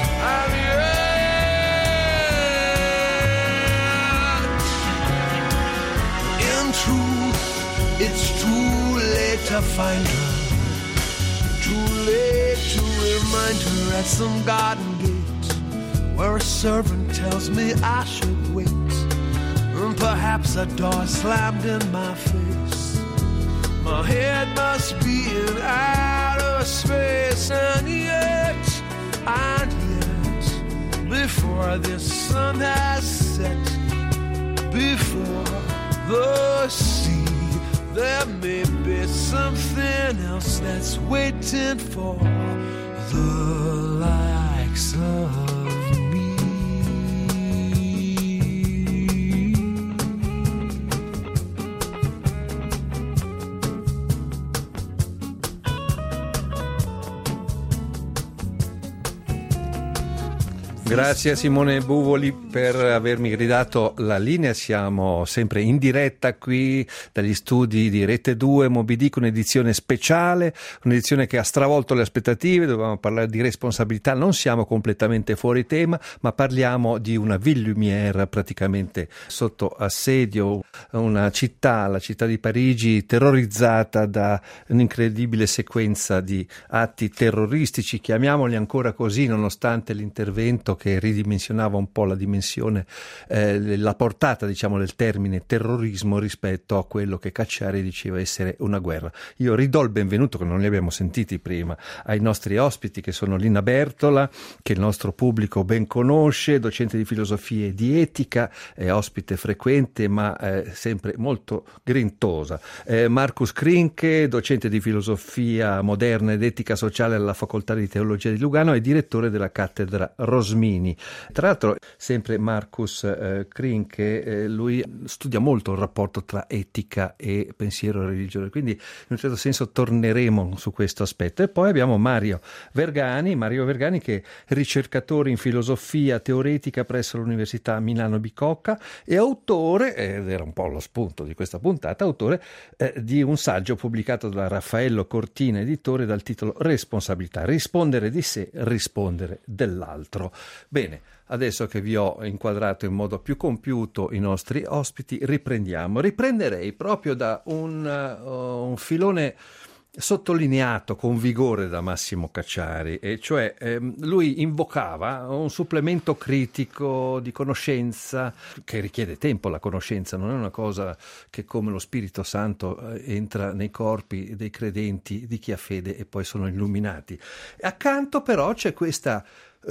in truth, it's too late to find her, too late to remind her at some garden gate, where a servant tells me I should wait, and perhaps a door slammed in my face. My head must be in outer space, and yet, before the sun has set, before the sea, there may be something else that's waiting for the likes of me. Grazie a Simone Buvoli per avermi ridato la linea. Siamo sempre in diretta qui dagli studi di Rete 2, Moby Dick, un'edizione speciale, un'edizione che ha stravolto le aspettative. Dovevamo parlare di responsabilità, non siamo completamente fuori tema, ma parliamo di una ville lumière praticamente sotto assedio, una città, la città di Parigi, terrorizzata da un'incredibile sequenza di atti terroristici, chiamiamoli ancora così, nonostante l'intervento che ridimensionava un po' la dimensione, la portata, diciamo, del termine terrorismo rispetto a quello che Cacciari diceva essere una guerra. Io ridò il benvenuto, che non li abbiamo sentiti prima, ai nostri ospiti, che sono Lina Bertola, che il nostro pubblico ben conosce, docente di filosofia e di etica, ospite frequente ma sempre molto grintosa, Marcus Krinke, docente di filosofia moderna ed etica sociale alla Facoltà di Teologia di Lugano e direttore della cattedra Rosmini. Tra l'altro, sempre Marcus Krinke, lui studia molto il rapporto tra etica e pensiero e religione, quindi in un certo senso torneremo su questo aspetto. E poi abbiamo Mario Vergani che è ricercatore in filosofia teoretica presso l'Università Milano Bicocca e autore, ed era un po' lo spunto di questa puntata, autore di un saggio pubblicato da Raffaello Cortina, editore, dal titolo Responsabilità, rispondere di sé, rispondere dell'altro. Bene, adesso che vi ho inquadrato in modo più compiuto i nostri ospiti, riprenderei proprio da un filone sottolineato con vigore da Massimo Cacciari, e cioè lui invocava un supplemento critico di conoscenza che richiede tempo. La conoscenza non è una cosa che, come lo Spirito Santo, entra nei corpi dei credenti, di chi ha fede, e poi sono illuminati. E accanto però c'è questo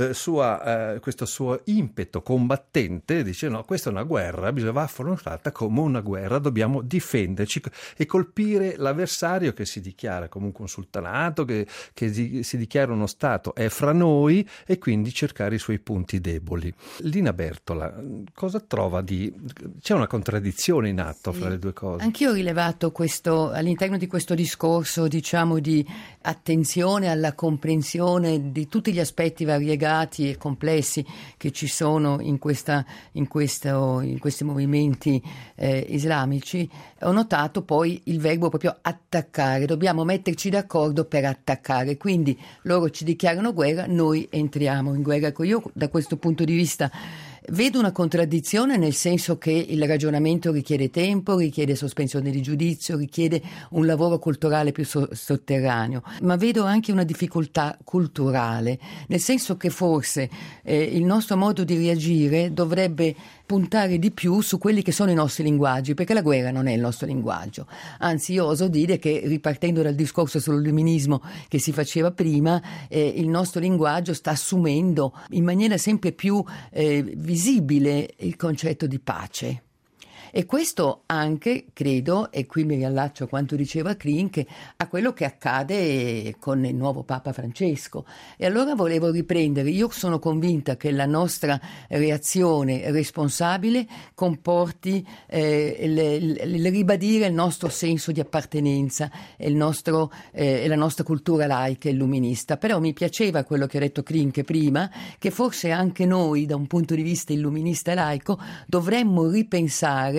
suo impeto combattente, dice no, questa è una guerra, va affrontata come una guerra, dobbiamo difenderci e colpire l'avversario che si dichiara comunque un sultanato, che si dichiara uno stato, è fra noi, e quindi cercare i suoi punti deboli. Lina Bertola, cosa trova c'è una contraddizione in atto fra le due cose? Anch'io ho rilevato questo all'interno di questo discorso, diciamo, di attenzione alla comprensione di tutti gli aspetti variegati e complessi che ci sono in questi movimenti islamici. Ho notato poi il verbo proprio attaccare, dobbiamo metterci d'accordo per attaccare, quindi loro ci dichiarano guerra, noi entriamo in guerra. Io da questo punto di vista vedo una contraddizione, nel senso che il ragionamento richiede tempo, richiede sospensione di giudizio, richiede un lavoro culturale più sotterraneo, ma vedo anche una difficoltà culturale, nel senso che forse il nostro modo di reagire dovrebbe puntare di più su quelli che sono i nostri linguaggi, perché la guerra non è il nostro linguaggio. Anzi, io oso dire che, ripartendo dal discorso sull'illuminismo che si faceva prima, il nostro linguaggio sta assumendo in maniera sempre più visibile il concetto di pace. E questo anche, credo, e qui mi riallaccio a quanto diceva Krink, a quello che accade con il nuovo Papa Francesco. E allora volevo riprendere, io sono convinta che la nostra reazione responsabile comporti il ribadire il nostro senso di appartenenza e la nostra cultura laica e illuminista. Però mi piaceva quello che ha detto Krink prima, che forse anche noi, da un punto di vista illuminista e laico, dovremmo ripensare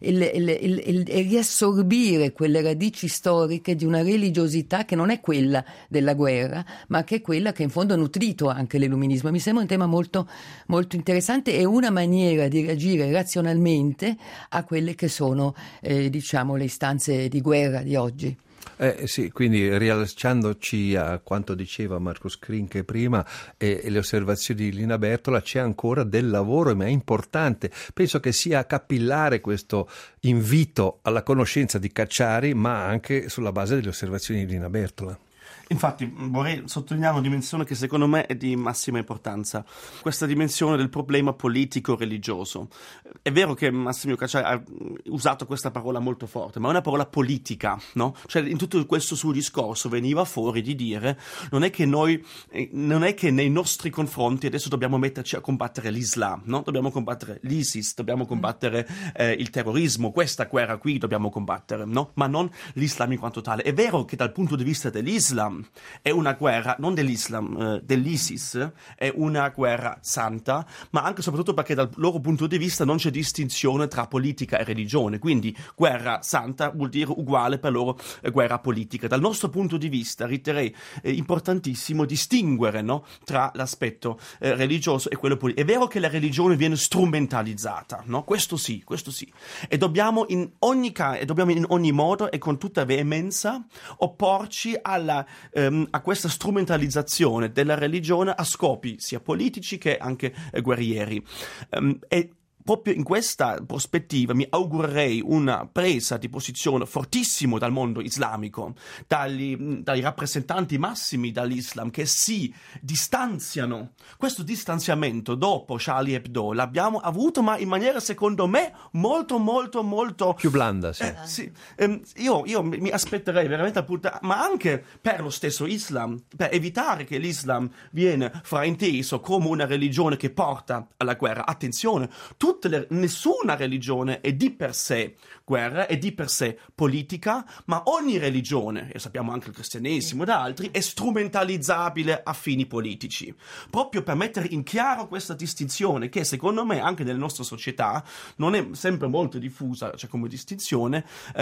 e riassorbire quelle radici storiche di una religiosità che non è quella della guerra, ma che è quella che in fondo ha nutrito anche l'illuminismo. Mi sembra un tema molto, molto interessante e una maniera di reagire razionalmente a quelle che sono diciamo le istanze di guerra di oggi. Sì, quindi riallacciandoci a quanto diceva Marcus Krink prima e le osservazioni di Lina Bertola, c'è ancora del lavoro, ma è importante. Penso che sia capillare questo invito alla conoscenza di Cacciari, ma anche sulla base delle osservazioni di Lina Bertola. Infatti vorrei sottolineare una dimensione che secondo me è di massima importanza, questa dimensione del problema politico-religioso. È vero che Massimiliano Cacciari ha usato questa parola molto forte, ma è una parola politica, no? Cioè in tutto questo suo discorso veniva fuori di dire non è che nei nostri confronti adesso dobbiamo metterci a combattere l'Islam, no? Dobbiamo combattere l'ISIS, dobbiamo combattere il terrorismo, questa guerra qui dobbiamo combattere, no? Ma non l'Islam in quanto tale. È vero che dal punto di vista dell'Islam è una guerra, non dell'Islam, dell'ISIS, è una guerra santa, ma anche e soprattutto perché dal loro punto di vista non c'è distinzione tra politica e religione, quindi guerra santa vuol dire uguale per loro guerra politica. Dal nostro punto di vista riterrei importantissimo distinguere, no, tra l'aspetto religioso e quello politico. È vero che la religione viene strumentalizzata, no? Questo sì, e dobbiamo in ogni modo e con tutta veemenza opporci a questa strumentalizzazione della religione a scopi sia politici che anche guerrieri. E proprio in questa prospettiva mi augurerei una presa di posizione fortissimo dal mondo islamico, dai rappresentanti massimi dall'Islam, che si distanziano. Questo distanziamento dopo Charlie Hebdo l'abbiamo avuto, ma in maniera secondo me molto più blanda, sì. Sì. Io mi aspetterei veramente ma anche per lo stesso Islam, per evitare che l'Islam viene frainteso come una religione che porta alla guerra. Attenzione, nessuna religione è di per sé guerra, è di per sé politica, ma ogni religione, e sappiamo anche il cristianesimo da altri, è strumentalizzabile a fini politici. Proprio per mettere in chiaro questa distinzione che secondo me anche nelle nostre società non è sempre molto diffusa, cioè come distinzione,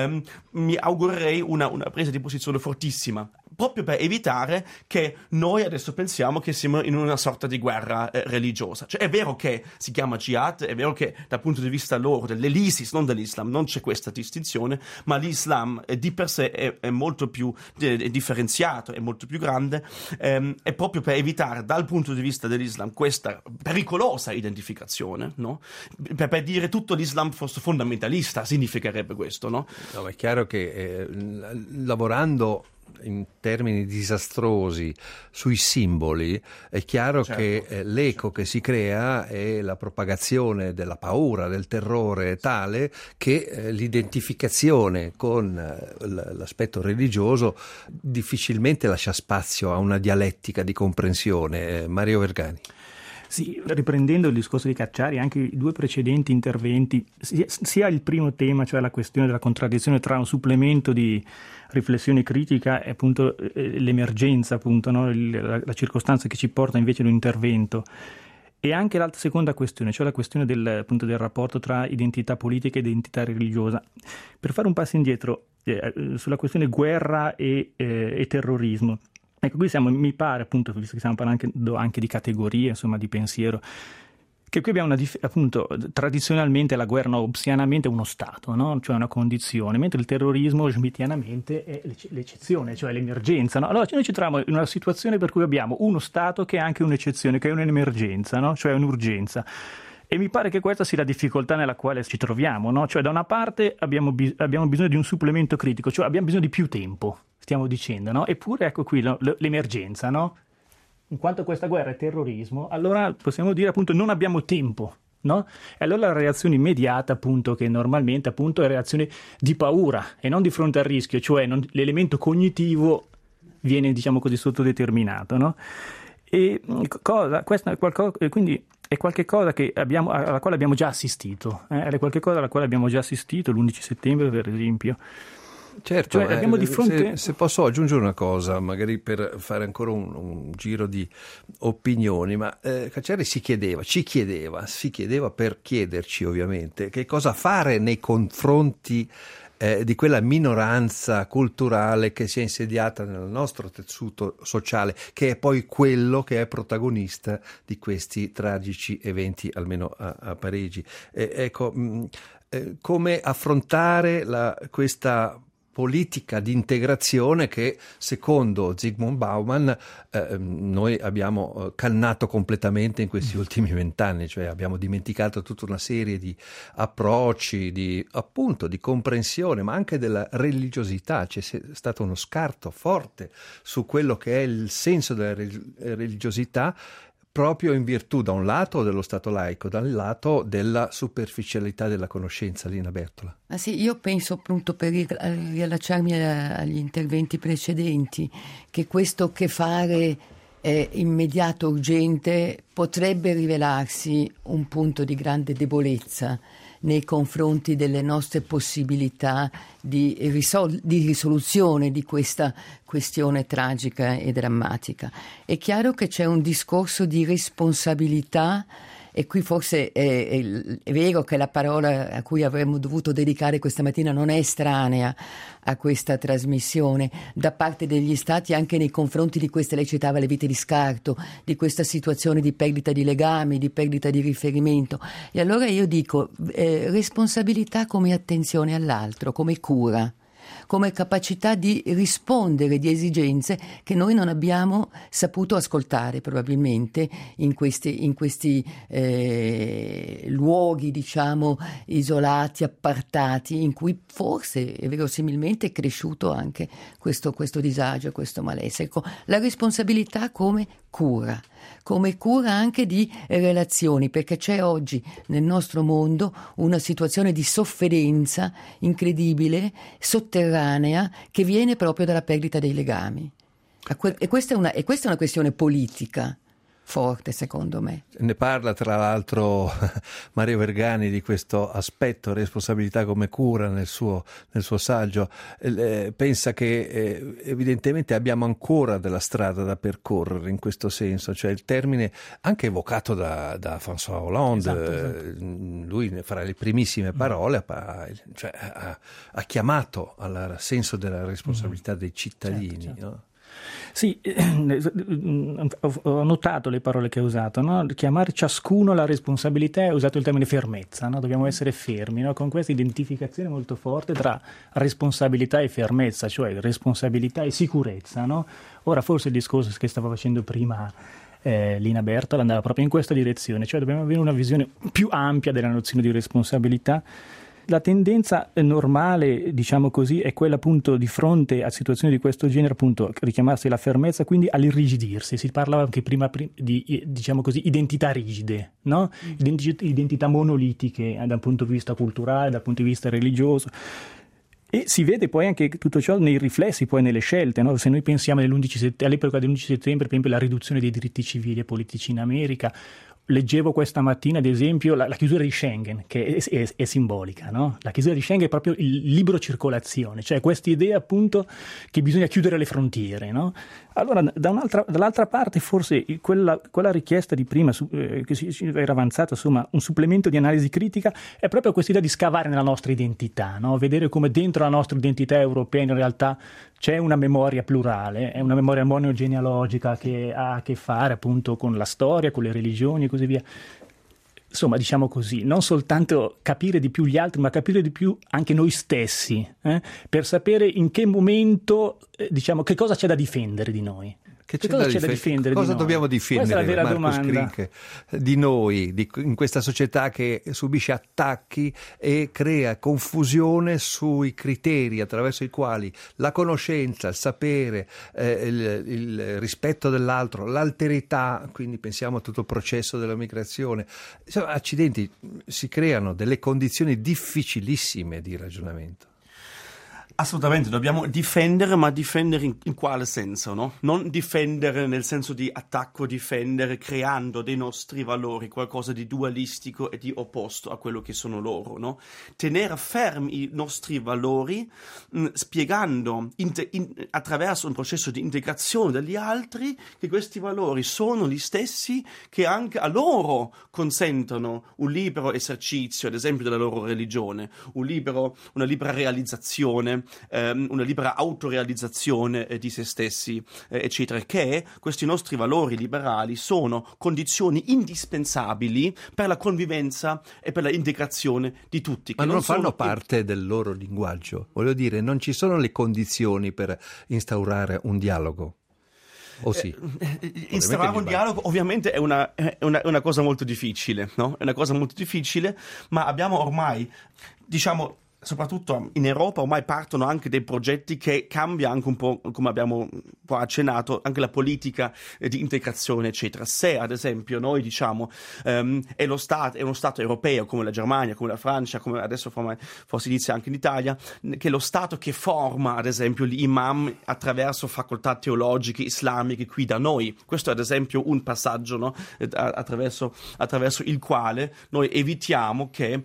mi augurerei una presa di posizione fortissima, proprio per evitare che noi adesso pensiamo che siamo in una sorta di guerra religiosa. Cioè è vero che si chiama jihad, è vero che dal punto di vista loro, dell'ISIS, non dell'Islam, non c'è questa distinzione, ma l'Islam di per sé è molto più differenziato, è molto più grande, è proprio per evitare dal punto di vista dell'Islam questa pericolosa identificazione, no? Per dire tutto l'Islam fosse fondamentalista, significherebbe questo, no? No, è chiaro che lavorando in termini disastrosi sui simboli, è chiaro che l'eco che si crea è la propagazione della paura, del terrore tale che l'identificazione con l'aspetto religioso difficilmente lascia spazio a una dialettica di comprensione. Mario Vergani. Sì, riprendendo il discorso di Cacciari, anche i due precedenti interventi, sia il primo tema, cioè la questione della contraddizione tra un supplemento di riflessione critica e appunto l'emergenza, appunto, no? la circostanza che ci porta invece ad un intervento, e anche la seconda questione, cioè la questione del rapporto tra identità politica e identità religiosa. Per fare un passo indietro sulla questione guerra e terrorismo. Ecco, qui mi pare, appunto, visto che stiamo parlando anche di categorie, insomma, di pensiero, che qui abbiamo appunto, tradizionalmente la guerra hobbesianamente è uno stato, no? Cioè una condizione, mentre il terrorismo schmittianamente è l'eccezione, cioè l'emergenza, no? Allora noi ci troviamo in una situazione per cui abbiamo uno stato che è anche un'eccezione, che è un'emergenza, no? Cioè un'urgenza. E mi pare che questa sia la difficoltà nella quale ci troviamo, no? Cioè da una parte abbiamo bisogno di un supplemento critico, cioè abbiamo bisogno di più tempo, stiamo dicendo, no? Eppure ecco qui l'emergenza, no? In quanto questa guerra è terrorismo, allora possiamo dire appunto non abbiamo tempo, no? E allora la reazione immediata appunto, che normalmente appunto è reazione di paura e non di fronte al rischio, cioè l'elemento cognitivo viene, diciamo così, sottodeterminato, no? E questo è qualcosa, quindi è qualche cosa alla quale abbiamo già assistito, è qualche cosa alla quale abbiamo già assistito l'11 settembre, per esempio. Certo, cioè, abbiamo di fronte... se posso aggiungere una cosa, magari per fare ancora un giro di opinioni, ma Cacciari si chiedeva per chiederci ovviamente che cosa fare nei confronti di quella minoranza culturale che si è insediata nel nostro tessuto sociale, che è poi quello che è protagonista di questi tragici eventi, almeno a Parigi. Come affrontare questa politica di integrazione che, secondo Zygmunt Bauman, noi abbiamo cannato completamente in questi ultimi 20 anni, cioè abbiamo dimenticato tutta una serie di approcci, di comprensione, ma anche della religiosità. C'è stato uno scarto forte su quello che è il senso della religiosità, proprio in virtù, da un lato, dello Stato laico, dal lato della superficialità della conoscenza. Lina Bertola. Ma sì, io penso, appunto, per riallacciarmi agli interventi precedenti, che questo che fare immediato, urgente, potrebbe rivelarsi un punto di grande debolezza nei confronti delle nostre possibilità di risoluzione di questa questione tragica e drammatica. È chiaro che c'è un discorso di responsabilità, e qui forse è vero che la parola a cui avremmo dovuto dedicare questa mattina non è estranea a questa trasmissione, da parte degli Stati anche nei confronti di queste, lei citava le vite di scarto, di questa situazione di perdita di legami, di perdita di riferimento. E allora io dico responsabilità come attenzione all'altro, come cura, come capacità di rispondere di esigenze che noi non abbiamo saputo ascoltare probabilmente in questi luoghi, diciamo, isolati, appartati, in cui forse e verosimilmente è cresciuto anche questo disagio, questo malessere. Ecco, la responsabilità come cura anche di relazioni, perché c'è oggi nel nostro mondo una situazione di sofferenza incredibile, sotterranea, che viene proprio dalla perdita dei legami. E questa è una questione politica forte, secondo me. Ne parla tra l'altro Mario Vergani di questo aspetto, responsabilità come cura, nel suo saggio. Pensa che evidentemente abbiamo ancora della strada da percorrere in questo senso, cioè il termine anche evocato da François Hollande, esatto. Lui fra le primissime parole ha chiamato al senso della responsabilità dei cittadini, certo. No? Sì, ho notato le parole che ha usato, no? Chiamare ciascuno la responsabilità, ha usato il termine fermezza, no? Dobbiamo essere fermi, no? Con questa identificazione molto forte tra responsabilità e fermezza, cioè responsabilità e sicurezza, no? Ora forse il discorso che stava facendo prima Lina Bertola andava proprio in questa direzione, cioè dobbiamo avere una visione più ampia della nozione di responsabilità. La tendenza normale, diciamo così, è quella appunto di fronte a situazioni di questo genere, appunto richiamarsi la fermezza, quindi all'irrigidirsi. Si parlava anche prima di, diciamo così, identità rigide, no? Identità monolitiche dal punto di vista culturale, dal punto di vista religioso. E si vede poi anche tutto ciò nei riflessi, poi nelle scelte, no? Se noi pensiamo all'epoca dell'11 settembre, per esempio la riduzione dei diritti civili e politici in America. Leggevo questa mattina, ad esempio, la chiusura di Schengen, che è simbolica, no? La chiusura di Schengen è proprio il libero circolazione, cioè questa idea appunto che bisogna chiudere le frontiere, no? Allora, dall'altra parte, forse quella richiesta di prima che era avanzata, insomma, un supplemento di analisi critica, è proprio questa idea di scavare nella nostra identità, no? Vedere come dentro la nostra identità europea in realtà c'è una memoria plurale, è una memoria monogenealogica che ha a che fare appunto con la storia, con le religioni e così via. Insomma, diciamo così, non soltanto capire di più gli altri, ma capire di più anche noi stessi, per sapere in che momento, diciamo, che cosa c'è da difendere di noi. Che cosa c'è da difendere? Cosa dobbiamo difendere, Marco Scrinche, di noi, in questa società che subisce attacchi e crea confusione sui criteri attraverso i quali la conoscenza, il sapere, il rispetto dell'altro, l'alterità, quindi pensiamo a tutto il processo della migrazione. Insomma, accidenti, si creano delle condizioni difficilissime di ragionamento. Assolutamente, dobbiamo difendere, ma difendere in quale senso, no? Non difendere nel senso di attacco, difendere creando dei nostri valori, qualcosa di dualistico e di opposto a quello che sono loro, no? Tenere fermi i nostri valori, spiegando attraverso un processo di integrazione degli altri che questi valori sono gli stessi che anche a loro consentono un libero esercizio, ad esempio, della loro religione, una libera realizzazione, una libera autorealizzazione di se stessi, eccetera, che questi nostri valori liberali sono condizioni indispensabili per la convivenza e per la integrazione di tutti. Ma non fanno parte del loro linguaggio, voglio dire, non ci sono le condizioni per instaurare un dialogo. Oh sì. Instaurare un dialogo ovviamente è una cosa molto difficile, no? È una cosa molto difficile, ma abbiamo ormai, diciamo, soprattutto in Europa ormai partono anche dei progetti che cambia anche un po', come abbiamo un po' accennato, anche la politica di integrazione, eccetera. Se ad esempio noi diciamo è uno Stato europeo come la Germania, come la Francia, come adesso forse inizia anche in Italia, che è lo Stato che forma ad esempio gli imam attraverso facoltà teologiche islamiche qui da noi. Questo è ad esempio un passaggio, no? attraverso il quale noi evitiamo che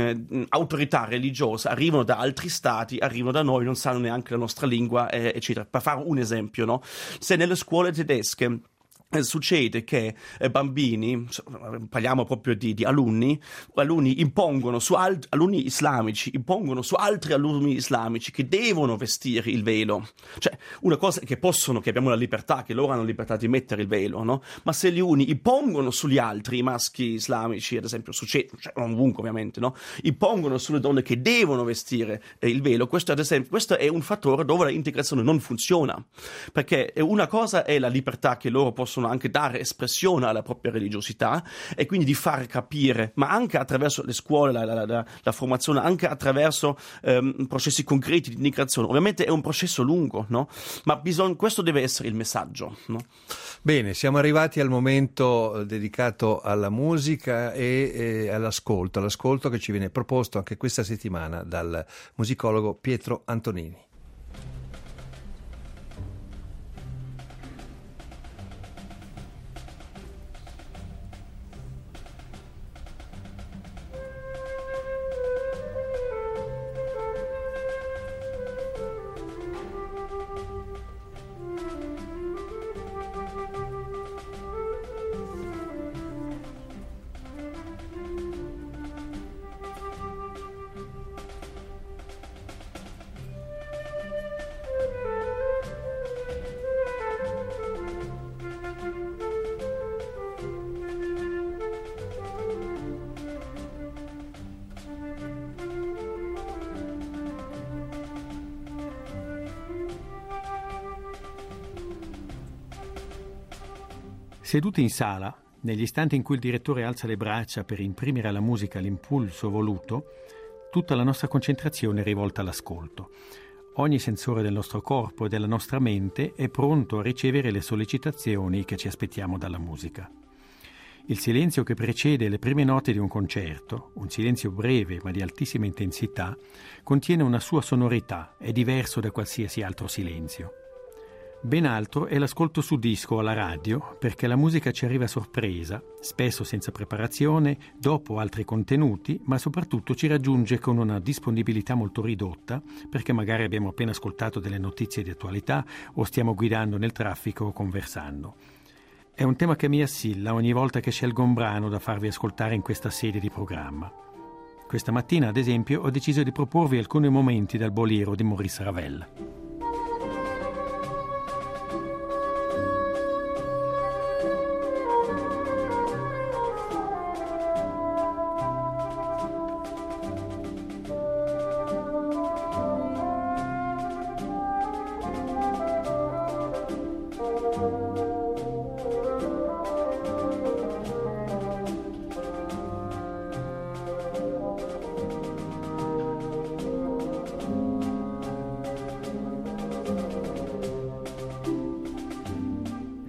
autorità religiose arrivano da altri stati, arrivano da noi, non sanno neanche la nostra lingua, eccetera. Per fare un esempio, no? Se nelle scuole tedesche succede che bambini, parliamo proprio di alunni impongono su alunni islamici, impongono su altri alunni islamici che devono vestire il velo. Cioè, una cosa che abbiamo la libertà, che loro hanno la libertà di mettere il velo, no? Ma se gli uni impongono sugli altri, i maschi islamici, ad esempio, succede, cioè non ovunque ovviamente, no? Impongono sulle donne che devono vestire il velo, questo è un fattore dove l'integrazione non funziona. Perché una cosa è la libertà che loro possono anche dare espressione alla propria religiosità e quindi di far capire, ma anche attraverso le scuole, la formazione, anche attraverso processi concreti di integrazione. Ovviamente è un processo lungo, no? Ma questo deve essere il messaggio, no? Bene, siamo arrivati al momento dedicato alla musica e all'ascolto che ci viene proposto anche questa settimana dal musicologo Pietro Antonini. Seduti in sala, negli istanti in cui il direttore alza le braccia per imprimere alla musica l'impulso voluto, tutta la nostra concentrazione è rivolta all'ascolto. Ogni sensore del nostro corpo e della nostra mente è pronto a ricevere le sollecitazioni che ci aspettiamo dalla musica. Il silenzio che precede le prime note di un concerto, un silenzio breve ma di altissima intensità, contiene una sua sonorità, è diverso da qualsiasi altro silenzio. Ben altro è l'ascolto su disco o alla radio, perché la musica ci arriva a sorpresa, spesso senza preparazione, dopo altri contenuti, ma soprattutto ci raggiunge con una disponibilità molto ridotta, perché magari abbiamo appena ascoltato delle notizie di attualità o stiamo guidando nel traffico o conversando. È un tema che mi assilla ogni volta che scelgo un brano da farvi ascoltare in questa serie di programma. Questa mattina, ad esempio, ho deciso di proporvi alcuni momenti dal Bolero di Maurice Ravel.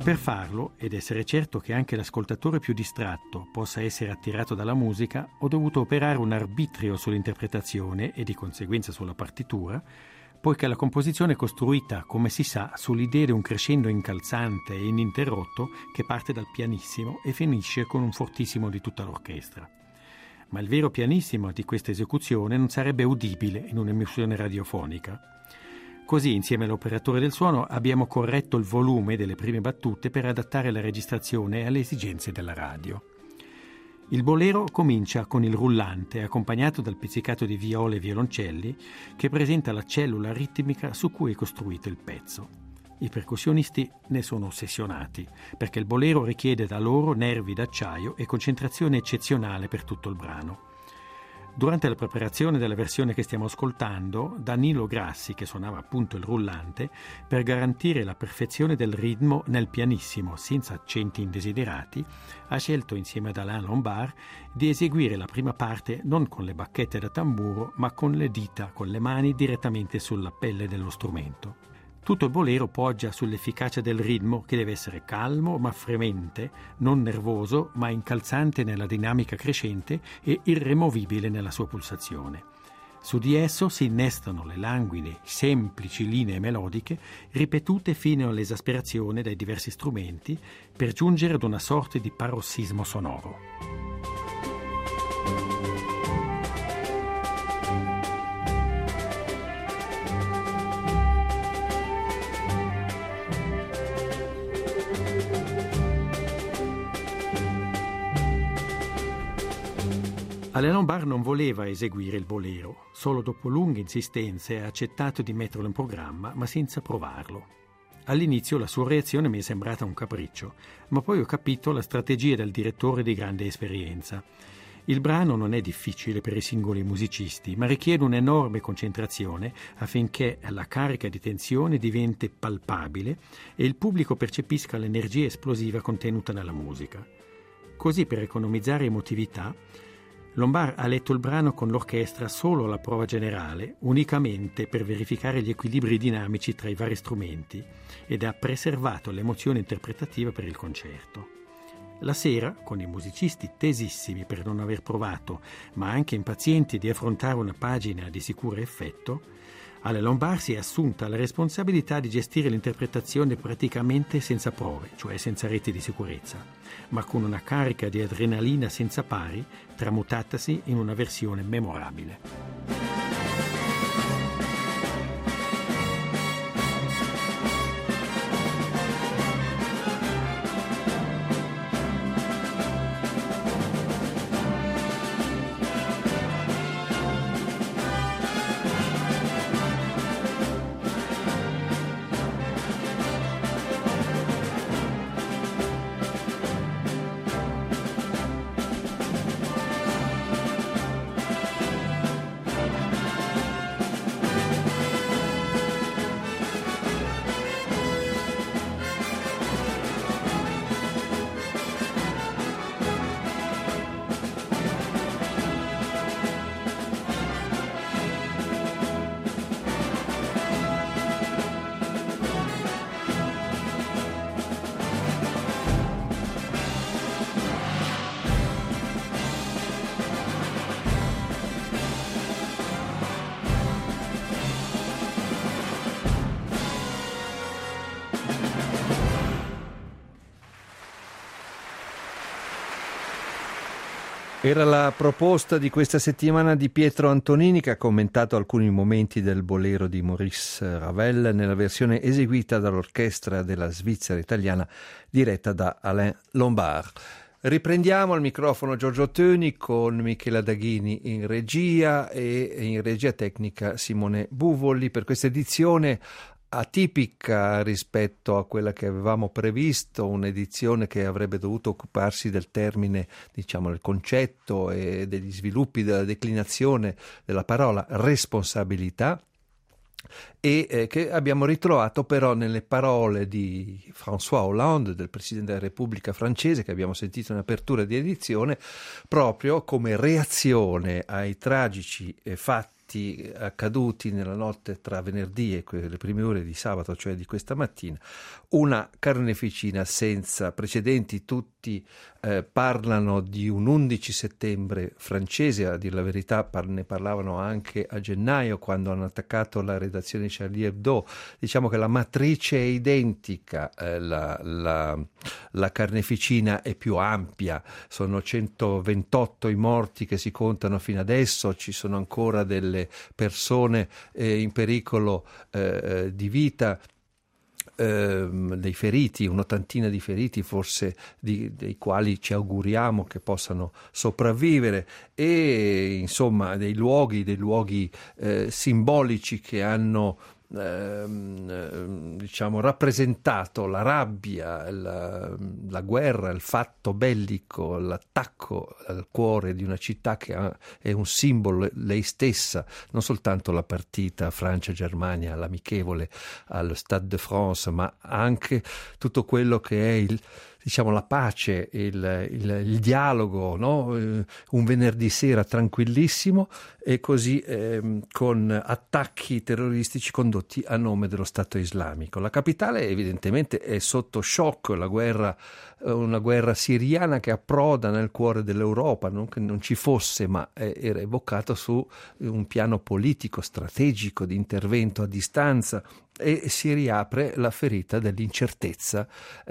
Per farlo, ed essere certo che anche l'ascoltatore più distratto possa essere attirato dalla musica, ho dovuto operare un arbitrio sull'interpretazione e di conseguenza sulla partitura, poiché la composizione è costruita, come si sa, sull'idea di un crescendo incalzante e ininterrotto che parte dal pianissimo e finisce con un fortissimo di tutta l'orchestra. Ma il vero pianissimo di questa esecuzione non sarebbe udibile in un'emissione radiofonica. Così, insieme all'operatore del suono, abbiamo corretto il volume delle prime battute per adattare la registrazione alle esigenze della radio. Il bolero comincia con il rullante, accompagnato dal pizzicato di viole e violoncelli, che presenta la cellula ritmica su cui è costruito il pezzo. I percussionisti ne sono ossessionati, perché il bolero richiede da loro nervi d'acciaio e concentrazione eccezionale per tutto il brano. Durante la preparazione della versione che stiamo ascoltando, Danilo Grassi, che suonava appunto il rullante, per garantire la perfezione del ritmo nel pianissimo senza accenti indesiderati, ha scelto insieme ad Alain Lombard di eseguire la prima parte non con le bacchette da tamburo, ma con le dita, con le mani direttamente sulla pelle dello strumento. Tutto il bolero poggia sull'efficacia del ritmo, che deve essere calmo ma fremente, non nervoso ma incalzante nella dinamica crescente e irremovibile nella sua pulsazione. Su di esso si innestano le languide, semplici linee melodiche, ripetute fino all'esasperazione dai diversi strumenti, per giungere ad una sorta di parossismo sonoro. Alain Lombard non voleva eseguire il bolero, solo dopo lunghe insistenze ha accettato di metterlo in programma, ma senza provarlo. All'inizio la sua reazione mi è sembrata un capriccio, ma poi ho capito la strategia del direttore di grande esperienza. Il brano non è difficile per i singoli musicisti, ma richiede un'enorme concentrazione affinché la carica di tensione diventi palpabile e il pubblico percepisca l'energia esplosiva contenuta nella musica. Così, per economizzare emotività, Lombard ha letto il brano con l'orchestra solo alla prova generale, unicamente per verificare gli equilibri dinamici tra i vari strumenti, ed ha preservato l'emozione interpretativa per il concerto. La sera, con i musicisti tesissimi per non aver provato, ma anche impazienti di affrontare una pagina di sicuro effetto, Alain Lombard si è assunta la responsabilità di gestire l'interpretazione praticamente senza prove, cioè senza reti di sicurezza, ma con una carica di adrenalina senza pari, tramutatasi in una versione memorabile. Era la proposta di questa settimana di Pietro Antonini, che ha commentato alcuni momenti del bolero di Maurice Ravel nella versione eseguita dall'orchestra della Svizzera italiana diretta da Alain Lombard. Riprendiamo al microfono Giorgio Töni con Michela Daghini in regia e in regia tecnica Simone Buvoli per questa edizione atipica rispetto a quella che avevamo previsto, un'edizione che avrebbe dovuto occuparsi del termine, diciamo, del concetto e degli sviluppi della declinazione della parola responsabilità, e che abbiamo ritrovato però nelle parole di François Hollande, del Presidente della Repubblica francese, che abbiamo sentito in apertura di edizione, proprio come reazione ai tragici fatti fatti accaduti nella notte tra venerdì e le prime ore di sabato, cioè di questa mattina, una carneficina senza precedenti. Tutti parlano di un 11 settembre francese, a dire la verità ne parlavano anche a gennaio quando hanno attaccato la redazione di Charlie Hebdo. Diciamo che la matrice è identica, la carneficina è più ampia, sono 128 i morti che si contano fino adesso, ci sono ancora delle persone in pericolo di vita, dei feriti, un'ottantina di feriti forse, dei quali ci auguriamo che possano sopravvivere, e insomma dei luoghi simbolici che hanno diciamo rappresentato la rabbia, la guerra, il fatto bellico, l'attacco al cuore di una città che è un simbolo lei stessa, non soltanto la partita Francia-Germania, l'amichevole allo Stade de France, ma anche tutto quello che è la pace, il dialogo, no? Un venerdì sera tranquillissimo, e così con attacchi terroristici condotti a nome dello Stato islamico. La capitale evidentemente è sotto shock, una guerra siriana che approda nel cuore dell'Europa, non che non ci fosse, ma era evocata su un piano politico, strategico, di intervento a distanza, e si riapre la ferita dell'incertezza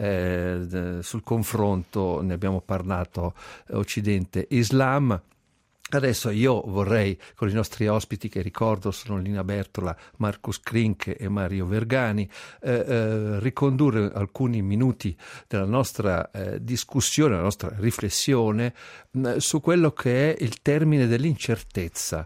sul confronto, ne abbiamo parlato, Occidente-Islam. Adesso io vorrei, con i nostri ospiti che ricordo sono Lina Bertola, Marcus Krinck e Mario Vergani, ricondurre alcuni minuti della nostra discussione, la nostra riflessione su quello che è il termine dell'incertezza.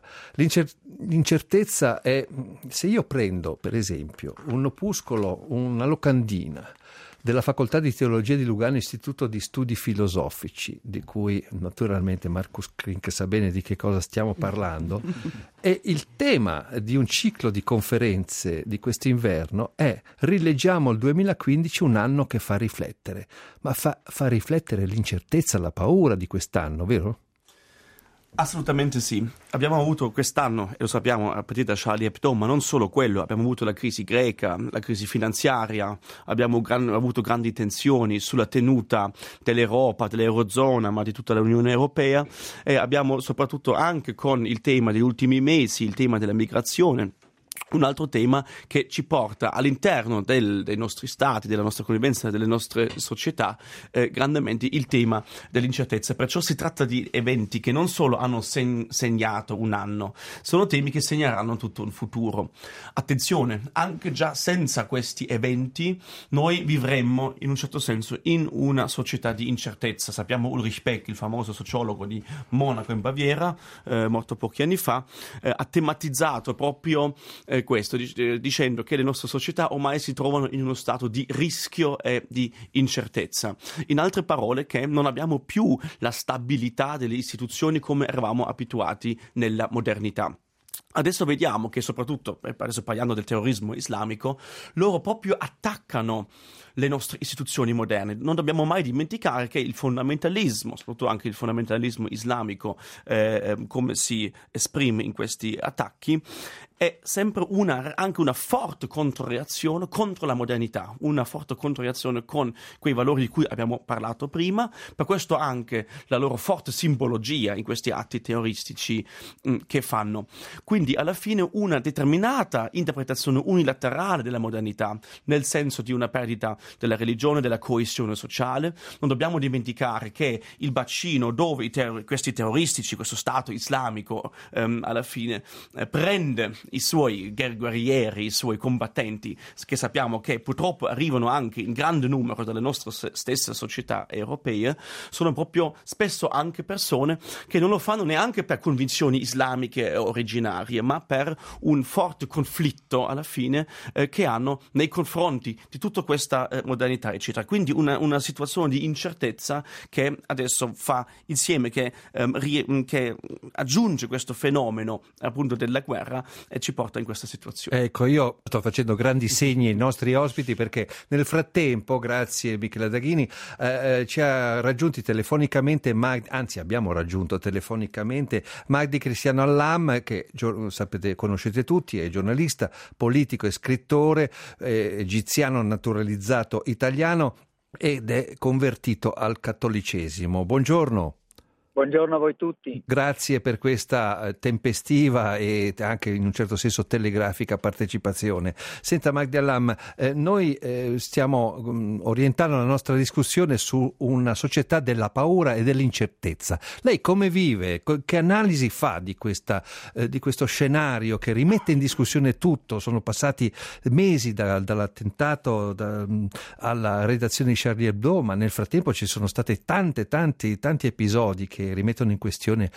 L'incertezza è, se io prendo per esempio un opuscolo, una locandina della Facoltà di Teologia di Lugano, Istituto di Studi Filosofici, di cui naturalmente Marcus Krinck sa bene di che cosa stiamo parlando, e il tema di un ciclo di conferenze di quest'inverno è rileggiamo il 2015, un anno che fa riflettere. Ma fa riflettere l'incertezza, la paura di quest'anno, vero? Assolutamente sì. Abbiamo avuto quest'anno, e lo sappiamo a partire da Charlie Hebdo, ma non solo quello, abbiamo avuto la crisi greca, la crisi finanziaria, abbiamo avuto grandi tensioni sulla tenuta dell'Europa, dell'Eurozona, ma di tutta l'Unione Europea, e abbiamo soprattutto anche con il tema degli ultimi mesi, il tema della migrazione, un altro tema che ci porta all'interno dei nostri stati, della nostra convivenza, delle nostre società, grandemente il tema dell'incertezza. Perciò si tratta di eventi che non solo hanno segnato un anno, sono temi che segneranno tutto il futuro. Attenzione, anche già senza questi eventi noi vivremmo in un certo senso in una società di incertezza. Sappiamo Ulrich Beck, il famoso sociologo di Monaco in Baviera, morto pochi anni fa, ha tematizzato proprio questo, dicendo che le nostre società ormai si trovano in uno stato di rischio e di incertezza. In altre parole, che non abbiamo più la stabilità delle istituzioni come eravamo abituati nella modernità. Adesso vediamo che soprattutto, adesso parlando del terrorismo islamico, loro proprio attaccano le nostre istituzioni moderne. Non dobbiamo mai dimenticare che il fondamentalismo, soprattutto anche il fondamentalismo islamico, come si esprime in questi attacchi, è sempre anche una forte controreazione contro la modernità, una forte controreazione con quei valori di cui abbiamo parlato prima, per questo anche la loro forte simbologia in questi atti terroristici che fanno. Quindi alla fine una determinata interpretazione unilaterale della modernità, nel senso di una perdita della religione, della coesione sociale. Non dobbiamo dimenticare che il bacino dove questi terroristici, questo Stato islamico alla fine prende i suoi guerrieri, i suoi combattenti, che sappiamo che purtroppo arrivano anche in grande numero dalle nostre stesse società europee, sono proprio spesso anche persone che non lo fanno neanche per convinzioni islamiche originarie, ma per un forte conflitto alla fine che hanno nei confronti di tutta questa modernità, eccetera. Quindi una situazione di incertezza che adesso fa insieme, che aggiunge questo fenomeno appunto della guerra, ci porta in questa situazione. Ecco, io sto facendo grandi segni ai nostri ospiti perché nel frattempo, grazie Michela Daghini, ci ha raggiunti telefonicamente, abbiamo raggiunto telefonicamente Magdi Cristiano Hallam, che sapete, conoscete tutti, è giornalista, politico e scrittore, egiziano naturalizzato italiano ed è convertito al cattolicesimo. Buongiorno. Buongiorno a voi tutti. Grazie per questa tempestiva e anche in un certo senso telegrafica partecipazione. Senta Magdi Hallam, noi stiamo orientando la nostra discussione su una società della paura e dell'incertezza. Lei come vive? Che analisi fa di questo scenario che rimette in discussione tutto? Sono passati mesi dall'attentato alla redazione di Charlie Hebdo, ma nel frattempo ci sono stati tanti episodi che rimettono in questione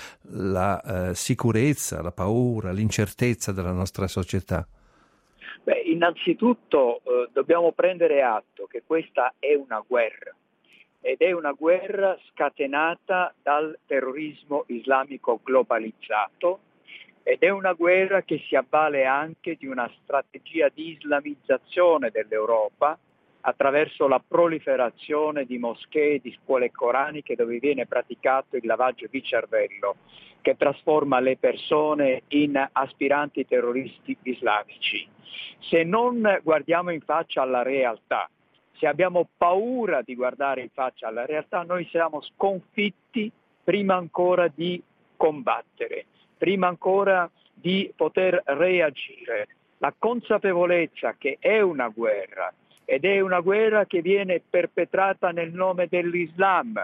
la sicurezza, la paura, l'incertezza della nostra società. Beh, innanzitutto dobbiamo prendere atto che questa è una guerra ed è una guerra scatenata dal terrorismo islamico globalizzato ed è una guerra che si avvale anche di una strategia di islamizzazione dell'Europa attraverso la proliferazione di moschee, di scuole coraniche dove viene praticato il lavaggio di cervello che trasforma le persone in aspiranti terroristi islamici. Se non guardiamo in faccia alla realtà, se abbiamo paura di guardare in faccia alla realtà, noi siamo sconfitti prima ancora di combattere, prima ancora di poter reagire. La consapevolezza che è una guerra, ed è una guerra che viene perpetrata nel nome dell'Islam.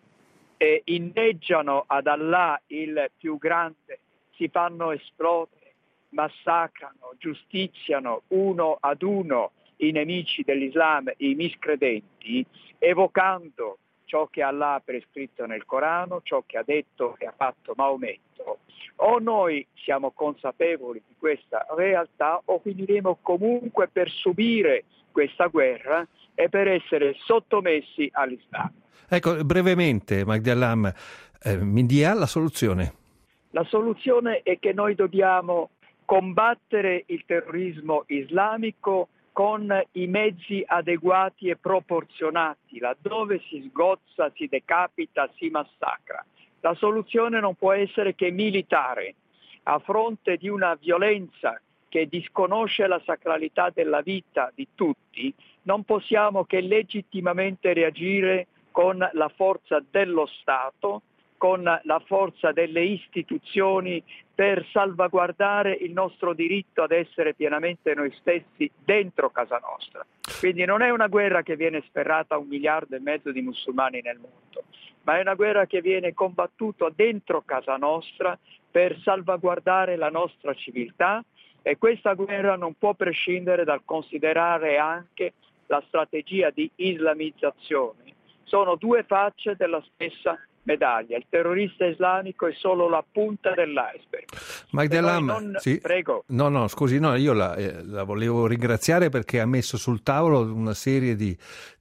E inneggiano ad Allah il più grande, si fanno esplodere, massacrano, giustiziano uno ad uno i nemici dell'Islam, i miscredenti, evocando ciò che Allah ha prescritto nel Corano, ciò che ha detto e ha fatto Maometto. O noi siamo consapevoli di questa realtà o finiremo comunque per subire questa guerra e per essere sottomessi all'Islam. Ecco, brevemente, Magdi Hallam, mi dia la soluzione. La soluzione è che noi dobbiamo combattere il terrorismo islamico con i mezzi adeguati e proporzionati, laddove si sgozza, si decapita, si massacra. La soluzione non può essere che militare, a fronte di una violenza che disconosce la sacralità della vita di tutti, non possiamo che legittimamente reagire con la forza dello Stato, con la forza delle istituzioni per salvaguardare il nostro diritto ad essere pienamente noi stessi dentro casa nostra. Quindi non è una guerra che viene sferrata a 1,5 miliardi di musulmani nel mondo, ma è una guerra che viene combattuta dentro casa nostra per salvaguardare la nostra civiltà. E questa guerra non può prescindere dal considerare anche la strategia di islamizzazione. Sono due facce della stessa medaglia. Il terrorista islamico è solo la punta dell'iceberg. Magdi Hallam, sì. Prego. No, scusi, io la volevo ringraziare perché ha messo sul tavolo una serie di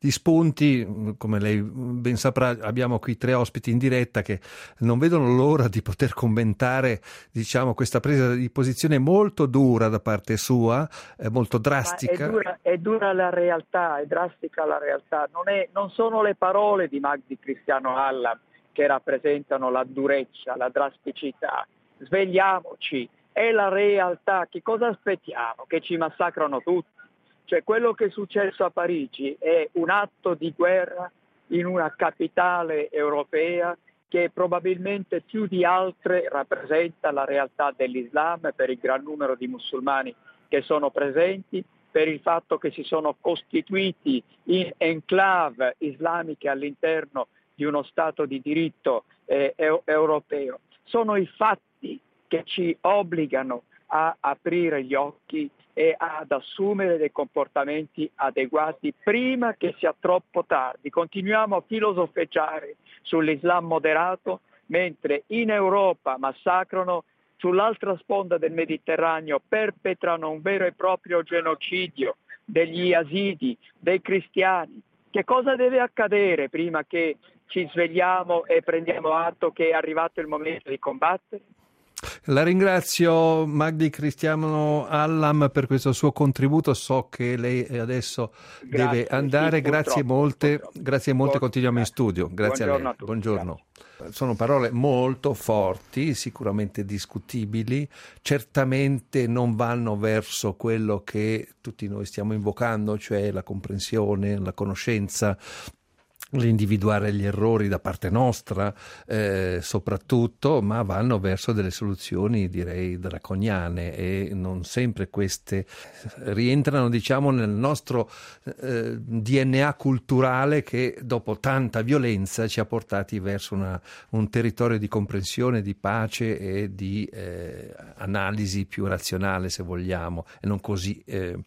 spunti. Come lei ben saprà, abbiamo qui 3 ospiti in diretta che non vedono l'ora di poter commentare, diciamo, questa presa di posizione molto dura da parte sua, molto drastica. È dura la realtà, è drastica la realtà. Non sono le parole di Magdi Cristiano Hallam che rappresentano la durezza, la drasticità. Svegliamoci, è la realtà. Che cosa aspettiamo? Che ci massacrano tutti? Cioè, quello che è successo a Parigi è un atto di guerra in una capitale europea che probabilmente più di altre rappresenta la realtà dell'Islam per il gran numero di musulmani che sono presenti, per il fatto che si sono costituiti in enclave islamiche all'interno di uno Stato di diritto europeo. Sono i fatti che ci obbligano a aprire gli occhi e ad assumere dei comportamenti adeguati prima che sia troppo tardi. Continuiamo a filosofeggiare sull'Islam moderato mentre in Europa massacrano, sull'altra sponda del Mediterraneo perpetrano un vero e proprio genocidio degli yazidi, dei cristiani. Che cosa deve accadere prima che ci svegliamo e prendiamo atto che è arrivato il momento di combattere? La ringrazio Magdi Cristiano Allam per questo suo contributo, so che lei adesso deve andare, grazie molte, continuiamo in studio, grazie a lei, buongiorno. Sono parole molto forti, sicuramente discutibili, certamente non vanno verso quello che tutti noi stiamo invocando, cioè la comprensione, la conoscenza, l'individuare gli errori da parte nostra soprattutto, ma vanno verso delle soluzioni direi draconiane, e non sempre queste rientrano diciamo nel nostro DNA culturale, che dopo tanta violenza ci ha portati verso un territorio di comprensione, di pace e di analisi più razionale, se vogliamo, e non così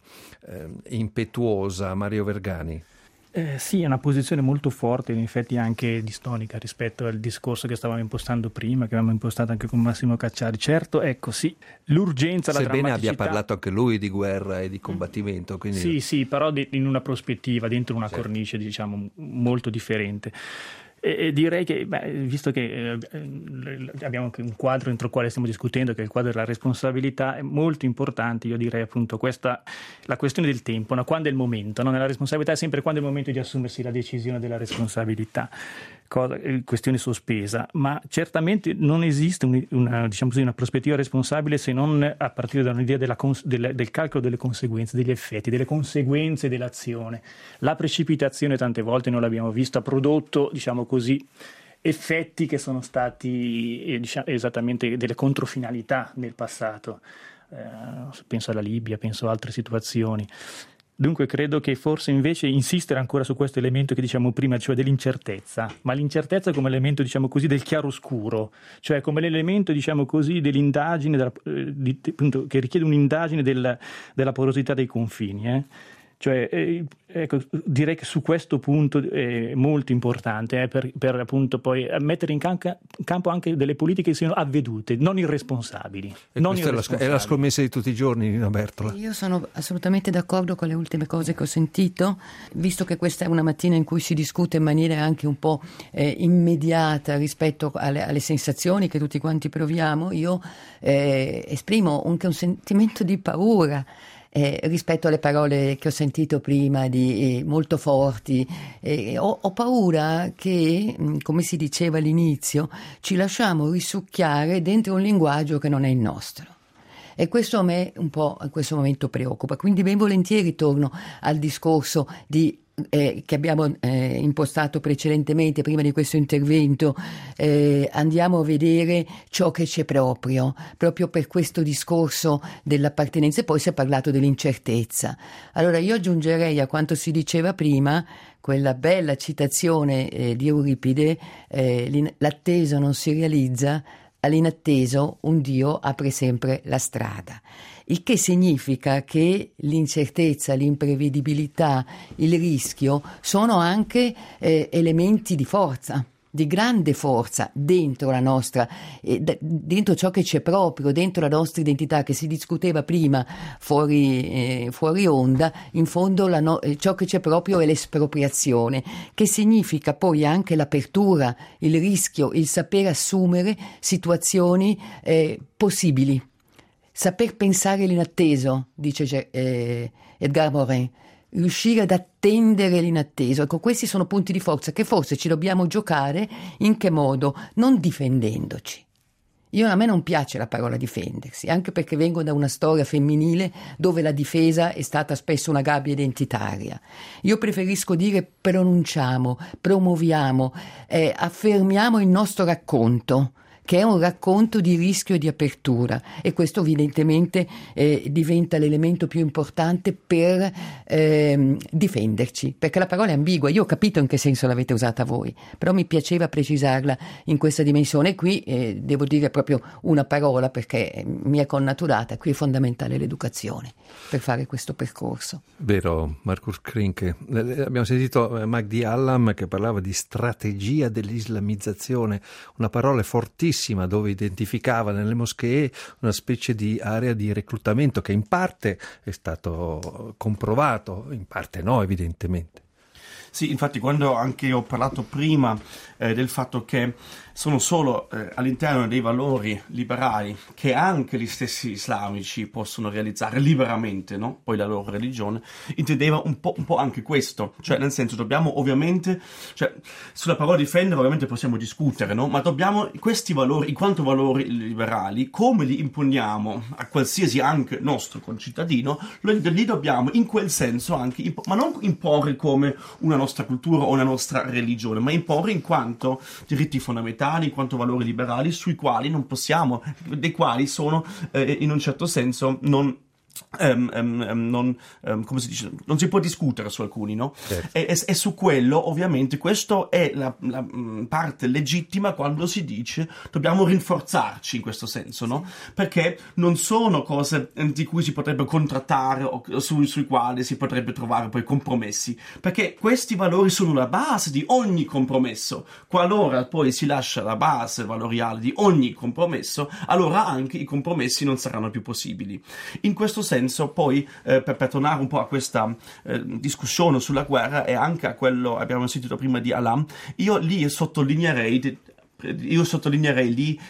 impetuosa. Mario Vergani. Sì, è una posizione molto forte, in effetti anche distonica rispetto al discorso che stavamo impostando prima, che avevamo impostato anche con Massimo Cacciari. Certo, ecco, sì, l'urgenza, la drammaticità... Sebbene abbia parlato anche lui di guerra e di combattimento. Quindi... Sì, però in una prospettiva, dentro una cornice, diciamo, molto differente. E direi che, visto che abbiamo anche un quadro entro il quale stiamo discutendo, che è il quadro della responsabilità, è molto importante, io direi appunto la questione del tempo, no? Quando è il momento, no? Nella responsabilità è sempre quando è il momento di assumersi la decisione della responsabilità, questione sospesa, ma certamente non esiste una prospettiva responsabile se non a partire da un'idea del calcolo delle conseguenze, degli effetti, delle conseguenze dell'azione. La precipitazione tante volte, noi l'abbiamo visto, ha prodotto, diciamo così, effetti che sono stati esattamente delle controfinalità nel passato. Penso alla Libia, penso a altre situazioni. Dunque credo che forse invece insistere ancora su questo elemento che diciamo prima, cioè dell'incertezza, ma l'incertezza come elemento, diciamo così, del chiaroscuro, cioè come l'elemento, diciamo così, dell'indagine, appunto, che richiede un'indagine della porosità dei confini. Cioè, ecco, direi che su questo punto è molto importante per appunto poi mettere in campo anche delle politiche che siano avvedute, non irresponsabili. Questa è la scommessa di tutti i giorni, Nina Bertola. Io sono assolutamente d'accordo con le ultime cose che ho sentito, visto che questa è una mattina in cui si discute in maniera anche un po' immediata rispetto alle sensazioni che tutti quanti proviamo. Io esprimo anche un sentimento di paura rispetto alle parole che ho sentito prima, molto forti. Ho paura che, come si diceva all'inizio, ci lasciamo risucchiare dentro un linguaggio che non è il nostro. E questo a me un po' in questo momento preoccupa. Quindi ben volentieri torno al discorso che abbiamo impostato precedentemente, prima di questo intervento. Andiamo a vedere ciò che c'è proprio per questo discorso dell'appartenenza. E poi si è parlato dell'incertezza. Allora io aggiungerei a quanto si diceva prima quella bella citazione di Euripide: l'atteso non si realizza, all'inatteso un Dio apre sempre la strada. Il che significa che l'incertezza, l'imprevedibilità, il rischio sono anche elementi di forza, di grande forza dentro la nostra, dentro ciò che c'è proprio, dentro la nostra identità, che si discuteva prima fuori onda. In fondo ciò che c'è proprio è l'espropriazione, che significa poi anche l'apertura, il rischio, il saper assumere situazioni possibili. Saper pensare l'inatteso, dice Edgar Morin, riuscire ad attendere l'inatteso. Ecco, questi sono punti di forza che forse ci dobbiamo giocare. In che modo? Non difendendoci. A me non piace la parola difendersi, anche perché vengo da una storia femminile dove la difesa è stata spesso una gabbia identitaria. Io preferisco dire pronunciamo, promuoviamo, affermiamo il nostro racconto, che è un racconto di rischio e di apertura, e questo evidentemente diventa l'elemento più importante per difenderci, perché la parola è ambigua. Io ho capito in che senso l'avete usata voi, però mi piaceva precisarla in questa dimensione. Qui devo dire proprio una parola, perché mi è connaturata: qui è fondamentale l'educazione per fare questo percorso. Vero, Marcus Krinke. Abbiamo sentito Magdi Allam che parlava di strategia dell'islamizzazione, una parola fortissima, dove identificava nelle moschee una specie di area di reclutamento che in parte è stato comprovato, in parte no, evidentemente. Sì, infatti quando anche ho parlato prima del fatto che sono solo all'interno dei valori liberali che anche gli stessi islamici possono realizzare liberamente, no? Poi la loro religione, intendeva un po' anche questo, cioè nel senso dobbiamo ovviamente, cioè sulla parola difendere ovviamente possiamo discutere, no? Ma dobbiamo questi valori, in quanto valori liberali, come li imponiamo a qualsiasi anche nostro concittadino, li dobbiamo in quel senso anche, ma non imporre come una nostra cultura o una nostra religione, ma imporre in quanto diritti fondamentali, in quanto valori liberali sui quali non possiamo, dei quali sono in un certo senso come si dice, non si può discutere su alcuni, no? Certo. E su quello ovviamente questo è la parte legittima quando si dice dobbiamo rinforzarci in questo senso, no? Perché non sono cose di cui si potrebbe contrattare o sui quali si potrebbe trovare poi compromessi, perché questi valori sono la base di ogni compromesso. Qualora poi si lascia la base valoriale di ogni compromesso, allora anche i compromessi non saranno più possibili. In questo senso poi per tornare un po' a questa discussione sulla guerra e anche a quello abbiamo sentito prima di Alain, io sottolineerei lì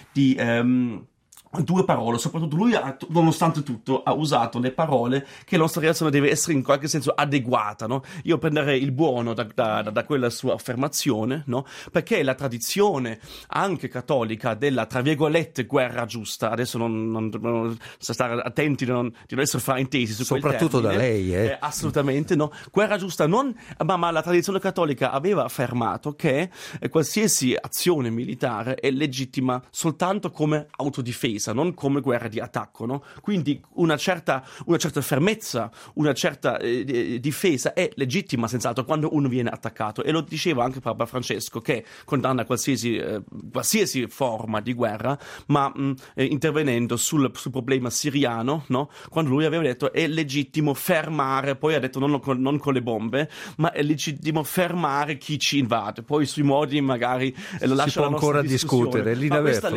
due parole, soprattutto lui nonostante tutto ha usato le parole che la nostra relazione deve essere in qualche senso adeguata, no? Io prenderei il buono da quella sua affermazione, no? Perché la tradizione anche cattolica della, tra virgolette, guerra giusta, adesso non stare attenti di non essere fraintesi su soprattutto quel termine, da lei, assolutamente no, guerra giusta ma la tradizione cattolica aveva affermato che qualsiasi azione militare è legittima soltanto come autodifesa, non come guerra di attacco, no? Quindi una certa fermezza, una certa difesa è legittima senz'altro quando uno viene attaccato, e lo diceva anche Papa Francesco, che condanna qualsiasi forma di guerra, ma intervenendo sul problema siriano, no? Quando lui aveva detto è legittimo fermare, poi ha detto non con le bombe, ma è legittimo fermare chi ci invade, poi sui modi magari lo lascia si può ancora discutere, ma questa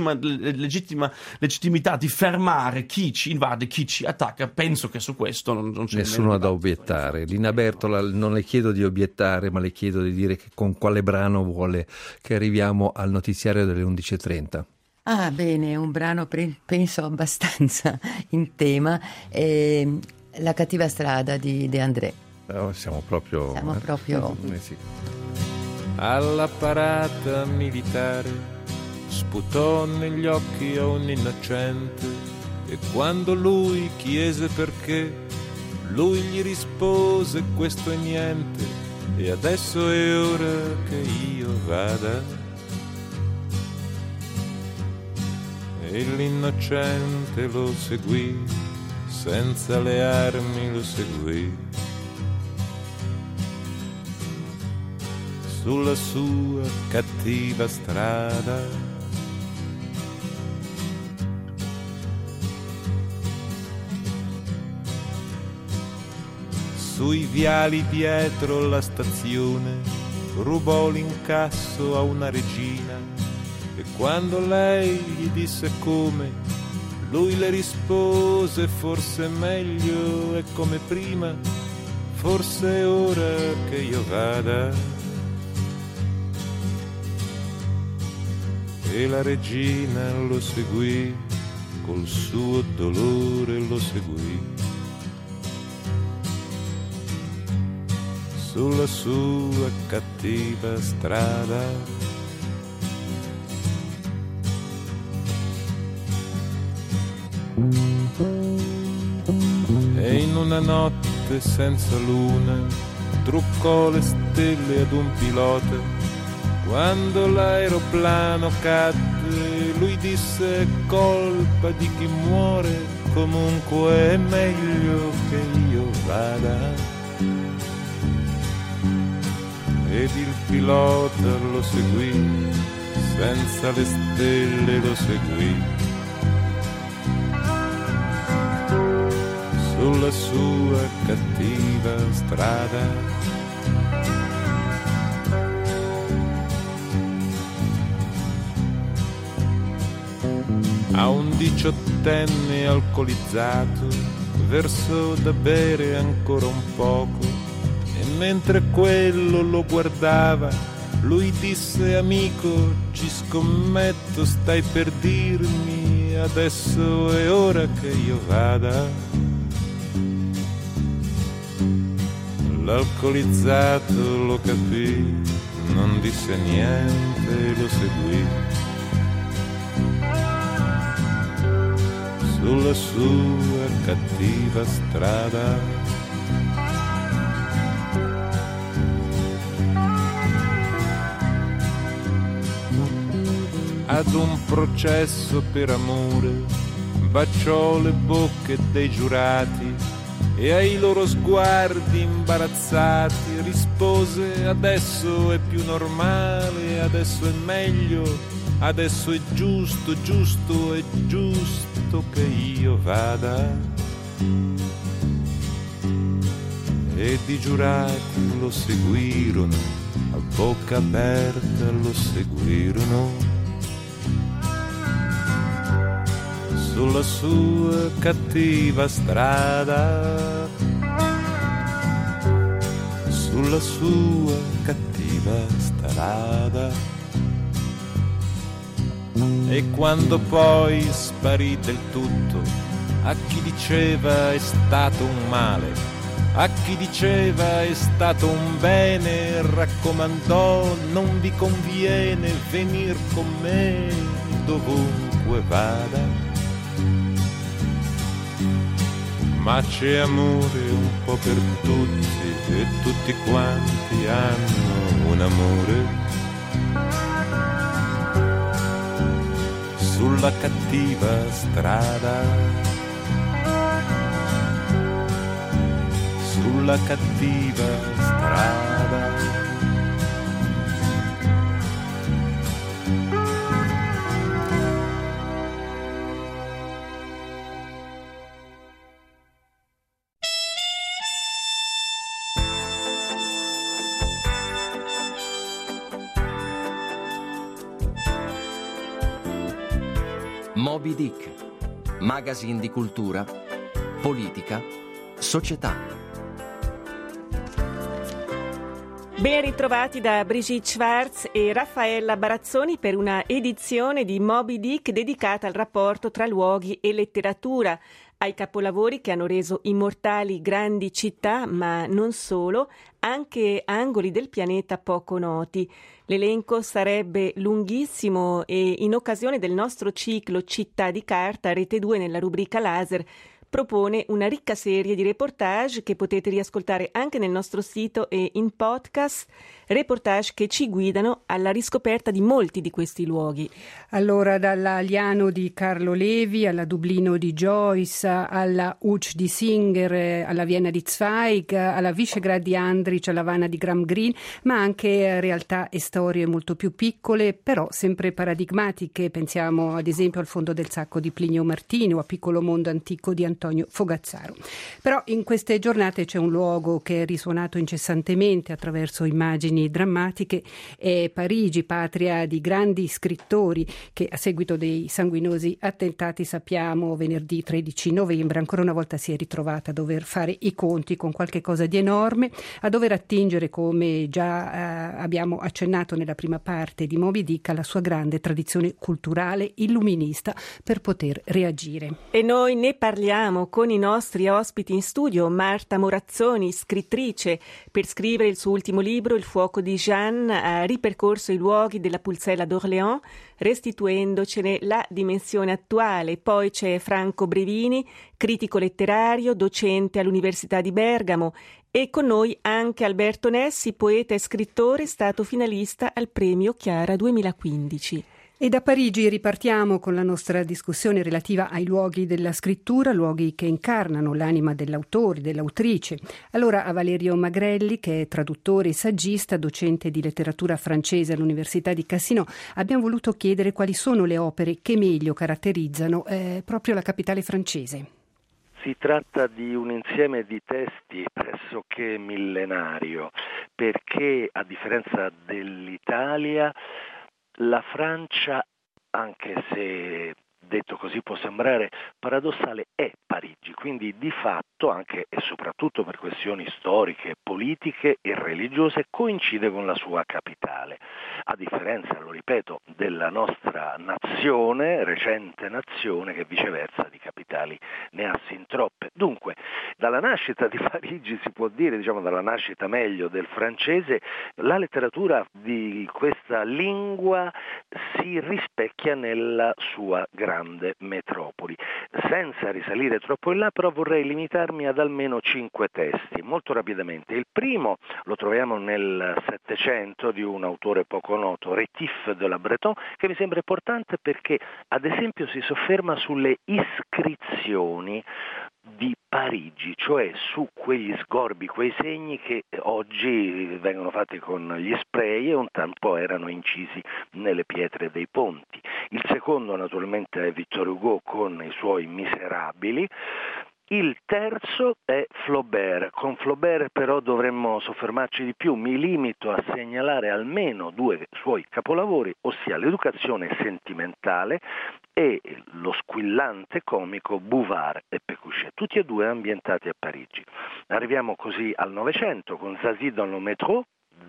legittimità di fermare chi ci invade, chi ci attacca, penso che su questo non c'è nessuno da obiettare. Lina Bertola, non le chiedo di obiettare, ma le chiedo di dire che con quale brano vuole che arriviamo al notiziario delle 11.30. Ah, bene, un brano penso abbastanza in tema, La cattiva strada di De André. Siamo proprio sì. Alla parata militare sputò negli occhi a un innocente, e quando lui chiese perché, lui gli rispose questo è niente, e adesso è ora che io vada. E l'innocente lo seguì, senza le armi lo seguì, sulla sua cattiva strada. Sui viali dietro la stazione rubò l'incasso a una regina, e quando lei gli disse come, lui le rispose forse meglio è come prima, forse è ora che io vada. E la regina lo seguì, col suo dolore lo seguì, sulla sua cattiva strada. E in una notte senza luna truccò le stelle ad un pilota. Quando l'aeroplano cadde, lui disse è colpa di chi muore, comunque è meglio che io vada. Ed il pilota lo seguì, senza le stelle lo seguì, sulla sua cattiva strada. A un 18enne alcolizzato versò da bere ancora un poco, e mentre quello lo guardava, lui disse: amico, ci scommetto, stai per dirmi adesso è ora che io vada. L'alcolizzato lo capì, non disse niente e lo seguì sulla sua cattiva strada. Ad un processo per amore baciò le bocche dei giurati e ai loro sguardi imbarazzati rispose: adesso è più normale, adesso è meglio, adesso è giusto, giusto, è giusto che io vada. Ed i giurati lo seguirono, a bocca aperta lo seguirono sulla sua cattiva strada, sulla sua cattiva strada. E quando poi sparì del tutto, a chi diceva è stato un male, a chi diceva è stato un bene, raccomandò: non vi conviene venir con me dovunque vada. Ma c'è amore un po' per tutti e tutti quanti hanno un amore sulla cattiva strada, sulla cattiva strada. Moby Dick, magazine di cultura, politica, società. Ben ritrovati da Brigitte Schwartz e Raffaella Barazzoni per una edizione di Moby Dick dedicata al rapporto tra luoghi e letteratura, ai capolavori che hanno reso immortali grandi città, ma non solo, anche angoli del pianeta poco noti. L'elenco sarebbe lunghissimo e in occasione del nostro ciclo Città di carta, Rete 2 nella rubrica Laser propone una ricca serie di reportage che potete riascoltare anche nel nostro sito e in podcast, reportage che ci guidano alla riscoperta di molti di questi luoghi. Allora, dalla Liano di Carlo Levi alla Dublino di Joyce, alla Uch di Singer, alla Vienna di Zweig, alla Visegrad di Andrich, alla Havana di Graham Greene, ma anche realtà e storie molto più piccole, però sempre paradigmatiche. Pensiamo ad esempio al Fondo del Sacco di Plinio Martini o a Piccolo Mondo Antico di Antonio Fogazzaro. Però in queste giornate c'è un luogo che è risuonato incessantemente attraverso immagini drammatiche, è Parigi, patria di grandi scrittori che a seguito dei sanguinosi attentati, sappiamo, venerdì 13 novembre ancora una volta si è ritrovata a dover fare i conti con qualche cosa di enorme, a dover attingere, come già abbiamo accennato nella prima parte di Moby Dick, alla sua grande tradizione culturale illuminista per poter reagire. E noi ne parliamo con i nostri ospiti in studio. Marta Morazzoni, scrittrice, per scrivere il suo ultimo libro Il fuoco di Jeanne ha ripercorso i luoghi della Pulzella d'Orléans, restituendocene la dimensione attuale. Poi c'è Franco Brevini, critico letterario, docente all'Università di Bergamo, e con noi anche Alberto Nessi, poeta e scrittore, stato finalista al premio Chiara 2015. E da Parigi ripartiamo con la nostra discussione relativa ai luoghi della scrittura, luoghi che incarnano l'anima dell'autore, dell'autrice. Allora a Valerio Magrelli, che è traduttore e saggista, docente di letteratura francese all'Università di Cassino, abbiamo voluto chiedere quali sono le opere che meglio caratterizzano proprio la capitale francese. Si tratta di un insieme di testi pressoché millenario, perché a differenza dell'Italia, la Francia, anche se detto così può sembrare paradossale, è Parigi, quindi di fatto anche e soprattutto per questioni storiche, politiche e religiose coincide con la sua capitale, a differenza, lo ripeto, della nostra nazione, recente nazione, che viceversa di capitali ne ha sin troppe. Dunque, dalla nascita di Parigi si può dire, dalla nascita meglio del francese, la letteratura di questa lingua si rispecchia nella sua grande metropoli. Senza risalire troppo in là, però vorrei limitarmi ad almeno 5 testi, molto rapidamente. Il primo lo troviamo nel Settecento di un autore poco noto, Rétif de la Breton, che mi sembra importante perché ad esempio si sofferma sulle iscrizioni di Parigi, cioè su quegli sgorbi, quei segni che oggi vengono fatti con gli spray e un tempo erano incisi nelle pietre dei ponti. Il secondo naturalmente è Victor Hugo con i suoi Miserabili. Il terzo è Flaubert. Con Flaubert però dovremmo soffermarci di più. Mi limito a segnalare almeno 2 suoi capolavori, ossia L'educazione sentimentale e lo squillante comico Bouvard e Pécuchet, tutti e 2 ambientati a Parigi. Arriviamo così al Novecento con Zazie dans le métro,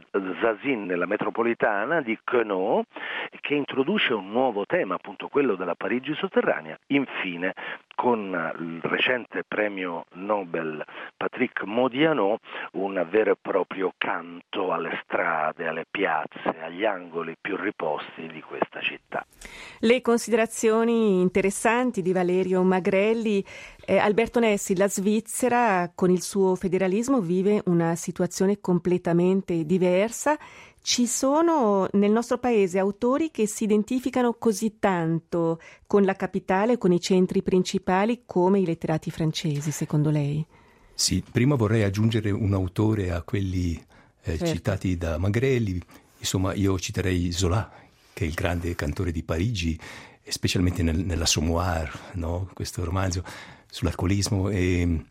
Zazin nella metropolitana di Queneau, che introduce un nuovo tema, appunto quello della Parigi sotterranea. Infine, con il recente premio Nobel Patrick Modiano, un vero e proprio canto alle strade, alle piazze, agli angoli più riposti di questa città. Le considerazioni interessanti di Valerio Magrelli. Alberto Nessi, la Svizzera con il suo federalismo vive una situazione completamente diversa. Ci sono nel nostro paese autori che si identificano così tanto con la capitale, con i centri principali, come i letterati francesi, secondo lei? Sì, prima vorrei aggiungere un autore a quelli certo. citati da Magrelli. Insomma, io citerei Zola, che è il grande cantore di Parigi, specialmente nell'Assommoir, no? Questo romanzo sull'alcolismo. E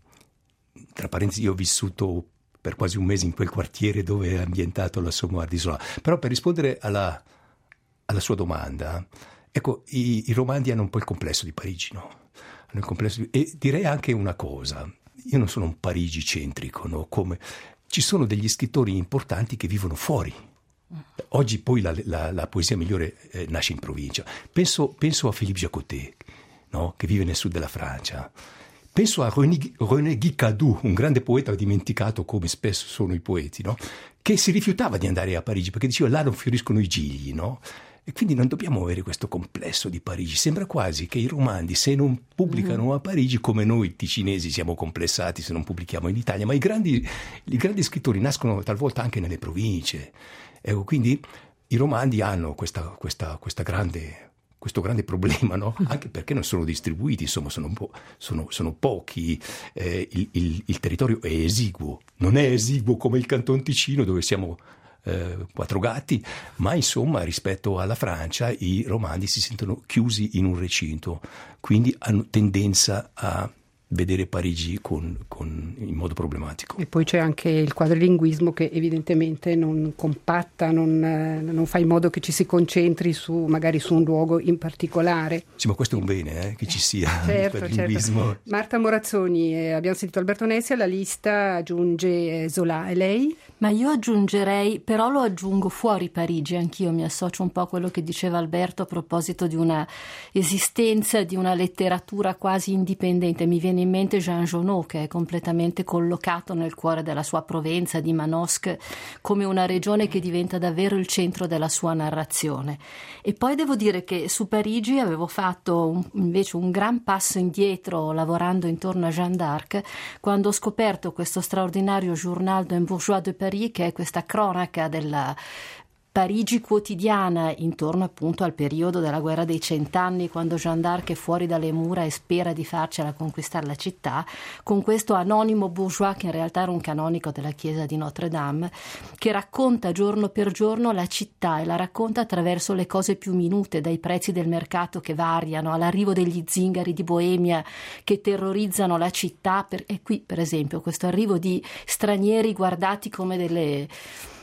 tra parentesi, io ho vissuto per quasi un mese in quel quartiere dove è ambientato l'Assommoir di Zola. Però per rispondere alla sua domanda, ecco, i romanzi hanno un po' il complesso di Parigi, no? Hanno il complesso e direi anche una cosa, io non sono un Parigi centrico, no? Come ci sono degli scrittori importanti che vivono fuori. Oggi poi la poesia migliore nasce in provincia. Penso a Philippe Jacotet, no? Che vive nel sud della Francia. Penso a René Guicadou, un grande poeta dimenticato come spesso sono i poeti, no? Che si rifiutava di andare a Parigi perché diceva là non fioriscono i gigli, no? E quindi non dobbiamo avere questo complesso di Parigi. Sembra quasi che i romanzi, se non pubblicano a Parigi, come noi ticinesi siamo complessati se non pubblichiamo in Italia, ma i grandi scrittori nascono talvolta anche nelle province. Ecco, quindi i romanzi hanno questo grande problema, no? Anche perché non sono distribuiti, insomma, sono pochi, il territorio è esiguo, non è esiguo come il Canton Ticino dove siamo 4 gatti, ma insomma rispetto alla Francia i romanzi si sentono chiusi in un recinto, quindi hanno tendenza a vedere Parigi in modo problematico. E poi c'è anche il quadrilinguismo che evidentemente non compatta, non fa in modo che ci si concentri magari su un luogo in particolare. Sì, ma questo è un bene, che ci sia certo, il quadrilinguismo. Certo. Marta Morazzoni, abbiamo sentito Alberto Nessi, alla lista aggiunge Zola, e lei? Ma io aggiungerei, però lo aggiungo fuori Parigi, anch'io mi associo un po' a quello che diceva Alberto a proposito di una esistenza, di una letteratura quasi indipendente. Mi viene in mente Jean Genot, che è completamente collocato nel cuore della sua Provenza di Manosque, come una regione che diventa davvero il centro della sua narrazione. E poi devo dire che su Parigi avevo fatto invece un gran passo indietro lavorando intorno a Jeanne d'Arc, quando ho scoperto questo straordinario Journal d'un bourgeois de Paris, che è questa cronaca della Parigi quotidiana intorno appunto al periodo della guerra dei 100 anni, quando Jeanne d'Arc è fuori dalle mura e spera di farcela conquistare la città, con questo anonimo bourgeois che in realtà era un canonico della chiesa di Notre Dame, che racconta giorno per giorno la città e la racconta attraverso le cose più minute, dai prezzi del mercato che variano all'arrivo degli zingari di Boemia che terrorizzano la città, e qui per esempio questo arrivo di stranieri guardati come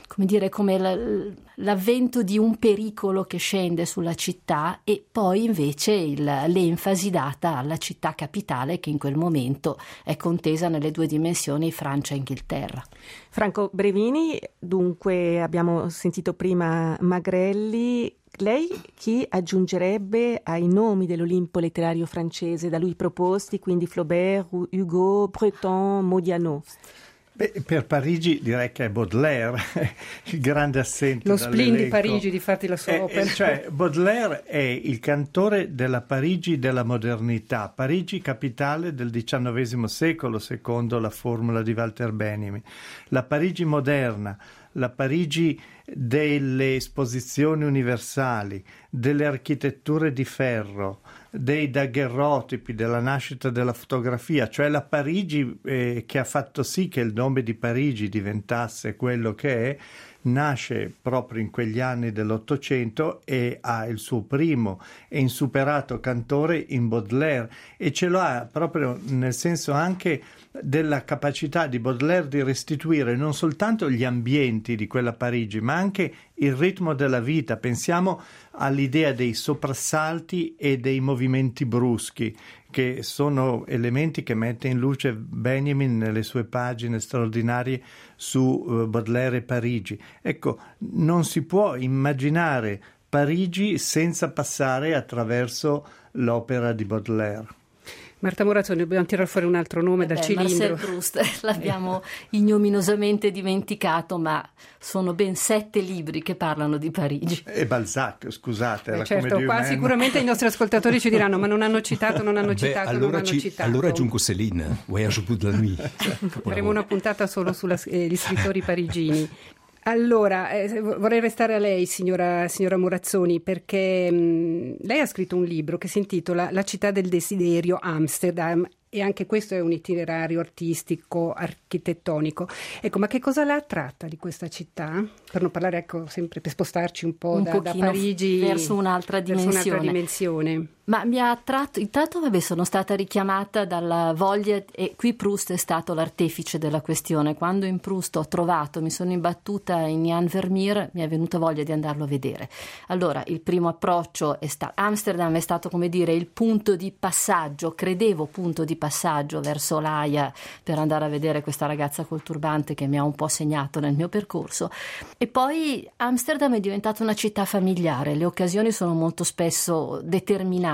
come l'avvento di un pericolo che scende sulla città, e poi invece l'enfasi data alla città capitale, che in quel momento è contesa nelle due dimensioni Francia e Inghilterra. Franco Brevini, dunque abbiamo sentito prima Magrelli. Lei chi aggiungerebbe ai nomi dell'Olimpo letterario francese da lui proposti, quindi Flaubert, Hugo, Breton, Modiano? Per Parigi direi che è Baudelaire, il grande assente. Lo spleen di Parigi, difatti la sua opera. Cioè, Baudelaire è il cantore della Parigi della modernità, Parigi capitale del XIX secolo, secondo la formula di Walter Benjamin. La Parigi moderna, la Parigi delle esposizioni universali, delle architetture di ferro, dei daguerrotipi, della nascita della fotografia, cioè la Parigi che ha fatto sì che il nome di Parigi diventasse quello che è, nasce proprio in quegli anni dell'Ottocento e ha il suo primo e insuperato cantore in Baudelaire, e ce lo ha proprio nel senso anche della capacità di Baudelaire di restituire non soltanto gli ambienti di quella Parigi, ma anche il ritmo della vita. Pensiamo all'idea dei soprassalti e dei movimenti bruschi, che sono elementi che mette in luce Benjamin nelle sue pagine straordinarie su Baudelaire e Parigi. Ecco, non si può immaginare Parigi senza passare attraverso l'opera di Baudelaire. Marta Morazzoni, dobbiamo tirare fuori un altro nome dal cilindro. Marcel Proust, l'abbiamo ignominosamente dimenticato, ma sono ben 7 libri che parlano di Parigi. E Balzac, scusate. Certo, qua sicuramente i nostri ascoltatori ci diranno, ma non hanno citato. Allora aggiungo Céline, Voyage au bout de la nuit. Faremo una puntata solo sugli scrittori parigini. Allora, vorrei restare a lei, signora Morazzoni, perché lei ha scritto un libro che si intitola La città del desiderio, Amsterdam, e anche questo è un itinerario artistico, architettonico. Ecco, ma che cosa l'ha attratta di questa città? Per non parlare, sempre per spostarci un po' da Parigi verso un'altra dimensione. Ma mi ha attratto, intanto sono stata richiamata dalla voglia, e qui Proust è stato l'artefice della questione. Quando in Proust mi sono imbattuta in Jan Vermeer, mi è venuta voglia di andarlo a vedere. Allora, il primo approccio Amsterdam è stato, come dire, il punto di passaggio, credevo punto di passaggio verso l'Aia, per andare a vedere questa ragazza col turbante che mi ha un po' segnato nel mio percorso. E poi Amsterdam è diventata una città familiare, le occasioni sono molto spesso determinanti.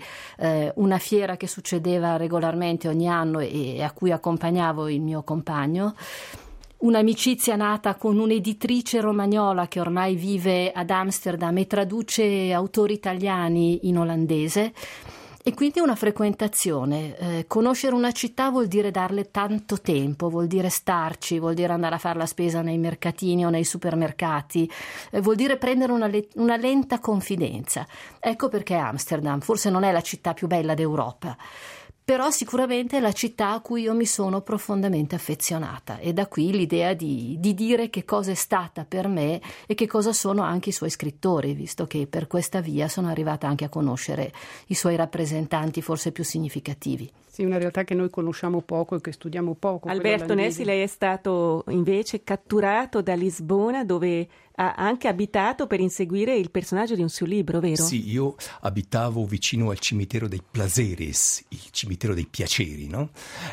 Una fiera che succedeva regolarmente ogni anno e a cui accompagnavo il mio compagno, un'amicizia nata con un'editrice romagnola che ormai vive ad Amsterdam e traduce autori italiani in olandese, e quindi una frequentazione. Conoscere una città vuol dire darle tanto tempo, vuol dire starci, vuol dire andare a fare la spesa nei mercatini o nei supermercati, vuol dire prendere una lenta confidenza. Ecco perché Amsterdam forse non è la città più bella d'Europa, però sicuramente è la città a cui io mi sono profondamente affezionata, e da qui l'idea di dire che cosa è stata per me e che cosa sono anche i suoi scrittori, visto che per questa via sono arrivata anche a conoscere i suoi rappresentanti forse più significativi. Sì, una realtà che noi conosciamo poco e che studiamo poco. Alberto Nessi, lei è stato invece catturato da Lisbona, dove ha anche abitato per inseguire il personaggio di un suo libro, vero? Sì, io abitavo vicino al cimitero dei Placeres, il cimitero dei piaceri, no?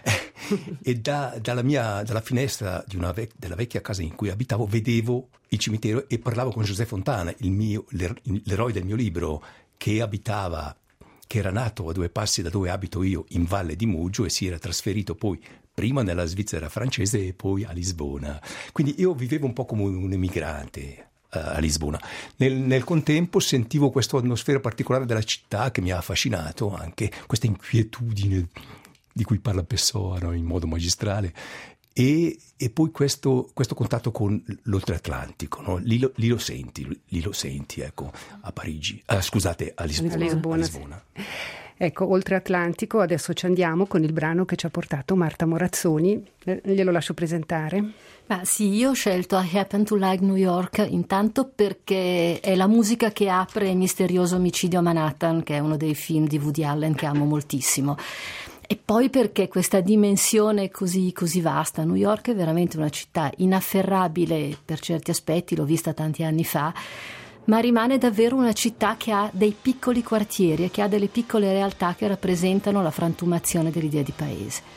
E dalla finestra della vecchia casa in cui abitavo vedevo il cimitero e parlavo con José Fontana, l'eroe del mio libro, che era nato a 2 passi da dove abito io, in Valle di Mugio, e si era trasferito poi prima nella Svizzera francese e poi a Lisbona. Quindi io vivevo un po' come un emigrante a Lisbona. Nel contempo sentivo questa atmosfera particolare della città che mi ha affascinato, anche questa inquietudine di cui parla Pessoa, no, in modo magistrale. E poi questo contatto con l'oltreatlantico, no? Lì lo senti, ecco, a Parigi, scusate, a Lisbona. Sì. Ecco, oltreatlantico, adesso ci andiamo con il brano che ci ha portato Marta Morazzoni, glielo lascio presentare. Ma sì, io ho scelto I Happen to Like New York intanto perché è la musica che apre Il misterioso omicidio a Manhattan, che è uno dei film di Woody Allen che amo moltissimo. E poi perché questa dimensione così vasta. New York è veramente una città inafferrabile per certi aspetti, l'ho vista tanti anni fa, ma rimane davvero una città che ha dei piccoli quartieri e che ha delle piccole realtà che rappresentano la frantumazione dell'idea di paese.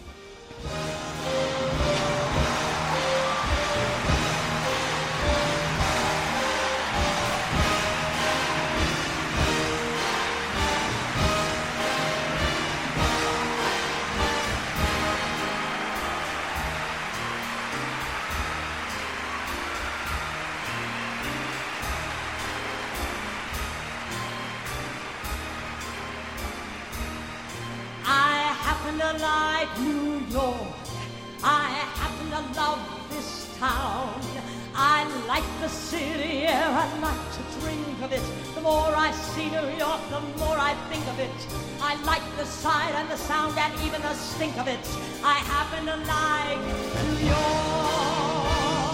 Like New York, I happen to love this town. I like the city air, I like to drink of it. The more I see New York, the more I think of it. I like the sight and the sound and even the stink of it. I happen to like New York.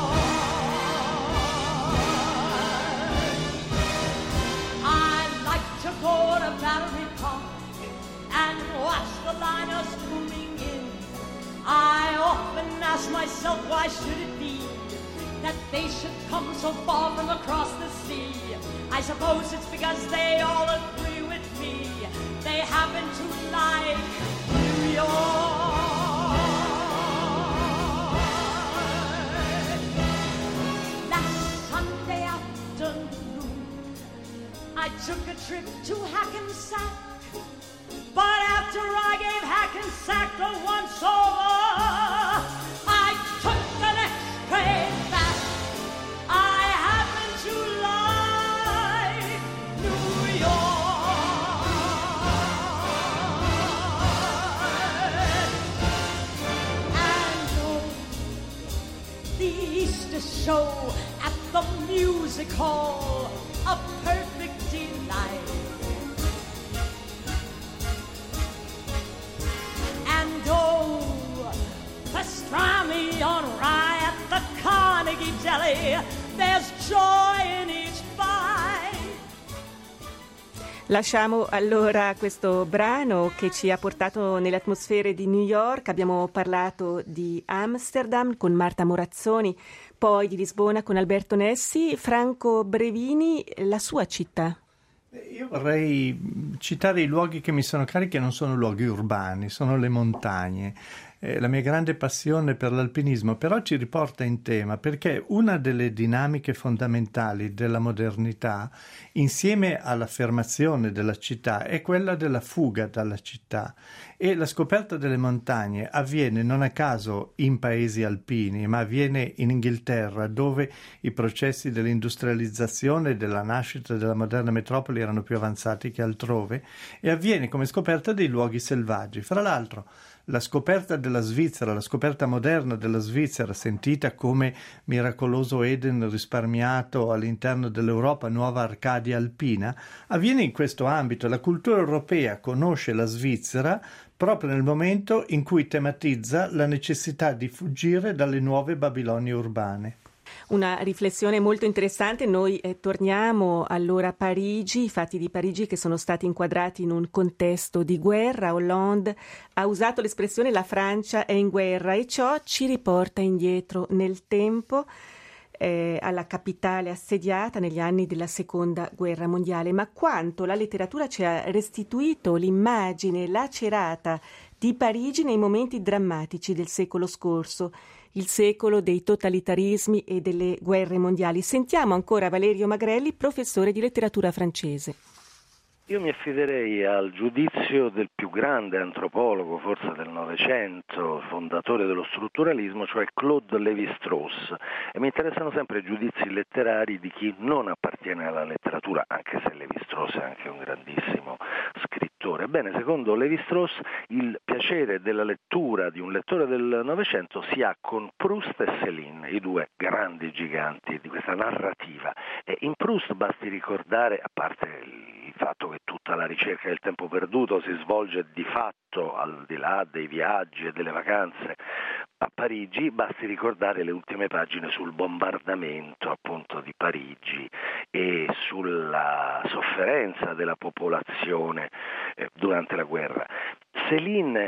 I like to go to Battery Park and watch the liners moving in. I often ask myself, why should it be that they should come so far from across the sea? I suppose it's because they all agree with me. They happen to like New York. Last Sunday afternoon, I took a trip to Hackensack. But after I gave Hackensack a once-over, I took the next train back. I happen to like New York. And oh, the Easter show at the music hall, a perfect delight. Pastrami on rye at the Carnegie Deli. There's joy in each bite. Lasciamo allora questo brano che ci ha portato nelle atmosfere di New York. Abbiamo parlato di Amsterdam con Marta Morazzoni, poi di Lisbona con Alberto Nessi. Franco Brevini, la sua città. Io vorrei citare i luoghi che mi sono cari, che non sono luoghi urbani, sono le montagne. La mia grande passione per l'alpinismo però ci riporta in tema, perché una delle dinamiche fondamentali della modernità, insieme all'affermazione della città, è quella della fuga dalla città, e la scoperta delle montagne avviene non a caso in paesi alpini, ma avviene in Inghilterra, dove i processi dell'industrializzazione e della nascita della moderna metropoli erano più avanzati che altrove, e avviene come scoperta dei luoghi selvaggi. Fra l'altro, la scoperta della Svizzera, la scoperta moderna della Svizzera, sentita come miracoloso Eden risparmiato all'interno dell'Europa, nuova Arcadia alpina, avviene in questo ambito. La cultura europea conosce la Svizzera proprio nel momento in cui tematizza la necessità di fuggire dalle nuove Babilonie urbane. Una riflessione molto interessante. Noi torniamo allora a Parigi, i fatti di Parigi che sono stati inquadrati in un contesto di guerra. Hollande ha usato l'espressione "la Francia è in guerra", e ciò ci riporta indietro nel tempo, alla capitale assediata negli anni della Seconda Guerra Mondiale. Ma quanto la letteratura ci ha restituito l'immagine lacerata di Parigi nei momenti drammatici del secolo scorso, il secolo dei totalitarismi e delle guerre mondiali. Sentiamo ancora Valerio Magrelli, professore di letteratura francese. Io mi affiderei al giudizio del più grande antropologo, forse del Novecento, fondatore dello strutturalismo, cioè Claude Lévi-Strauss, e mi interessano sempre i giudizi letterari di chi non appartiene alla letteratura, anche se Lévi-Strauss è anche un grandissimo scrittore. Ebbene, secondo Lévi-Strauss, il piacere della lettura di un lettore del Novecento si ha con Proust e Céline, i due grandi giganti di questa narrativa. E in Proust basti ricordare, a parte il fatto che tutta la ricerca del tempo perduto si svolge di fatto al di là dei viaggi e delle vacanze a Parigi, basti ricordare le ultime pagine sul bombardamento appunto di Parigi e sulla sofferenza della popolazione durante la guerra. Céline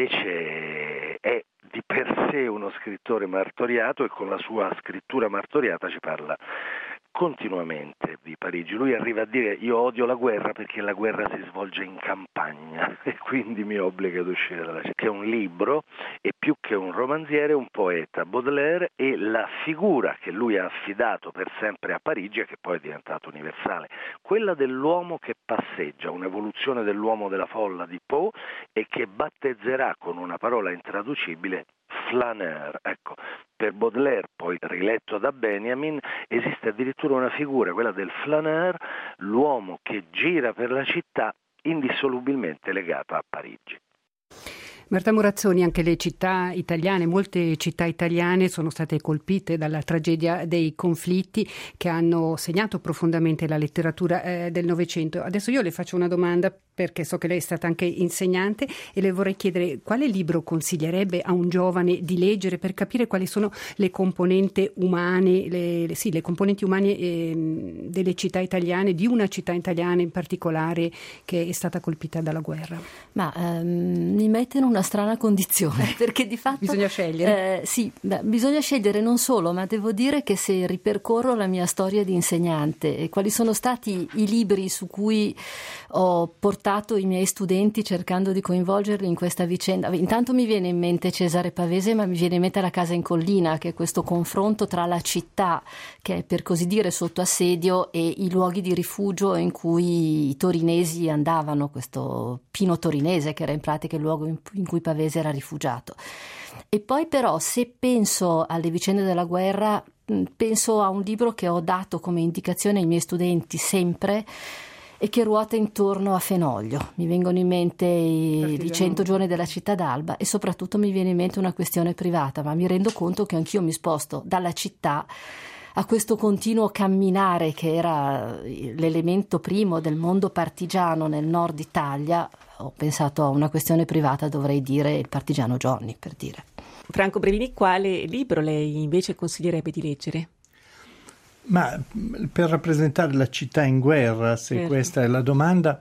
invece è di per sé uno scrittore martoriato e con la sua scrittura martoriata ci parla continuamente di Parigi. Lui arriva a dire: io odio la guerra perché la guerra si svolge in campagna e quindi mi obbliga ad uscire dalla città. Che è un libro e più che un romanziere un poeta, Baudelaire, e la figura che lui ha affidato per sempre a Parigi e che poi è diventata universale, quella dell'uomo che passeggia, un'evoluzione dell'uomo della folla di Poe, e che battezzerà con una parola intraducibile flaneur. Ecco, per Baudelaire, poi riletto da Benjamin, esiste addirittura una figura, quella del flaneur, l'uomo che gira per la città, indissolubilmente legata a Parigi. Marta Morazzoni, anche le città italiane, molte città italiane sono state colpite dalla tragedia dei conflitti che hanno segnato profondamente la letteratura del Novecento. Adesso io le faccio una domanda, perché so che lei è stata anche insegnante, e le vorrei chiedere quale libro consiglierebbe a un giovane di leggere per capire quali sono le componenti umane, le componenti umane delle città italiane, di una città italiana in particolare che è stata colpita dalla guerra. Ma mi mette in una strana condizione, perché di fatto bisogna scegliere. Bisogna scegliere non solo, ma devo dire che se ripercorro la mia storia di insegnante e quali sono stati i libri su cui ho portato i miei studenti cercando di coinvolgerli in questa vicenda, intanto mi viene in mente Cesare Pavese, ma mi viene in mente La casa in collina, che è questo confronto tra la città, che è per così dire sotto assedio, e i luoghi di rifugio in cui i torinesi andavano, questo Pino Torinese, che era in pratica il luogo in cui Pavese era rifugiato. E poi però, se penso alle vicende della guerra, penso a un libro che ho dato come indicazione ai miei studenti sempre e che ruota intorno a Fenoglio. Mi vengono in mente i 100 giorni della città d'Alba, e soprattutto mi viene in mente una questione privata, ma mi rendo conto che anch'io mi sposto dalla città a questo continuo camminare che era l'elemento primo del mondo partigiano nel nord Italia. Ho pensato a una questione privata, dovrei dire il partigiano Johnny, per dire. Franco Brevini, quale libro lei invece consiglierebbe di leggere? Ma per rappresentare la città in guerra, se certo. Questa è la domanda,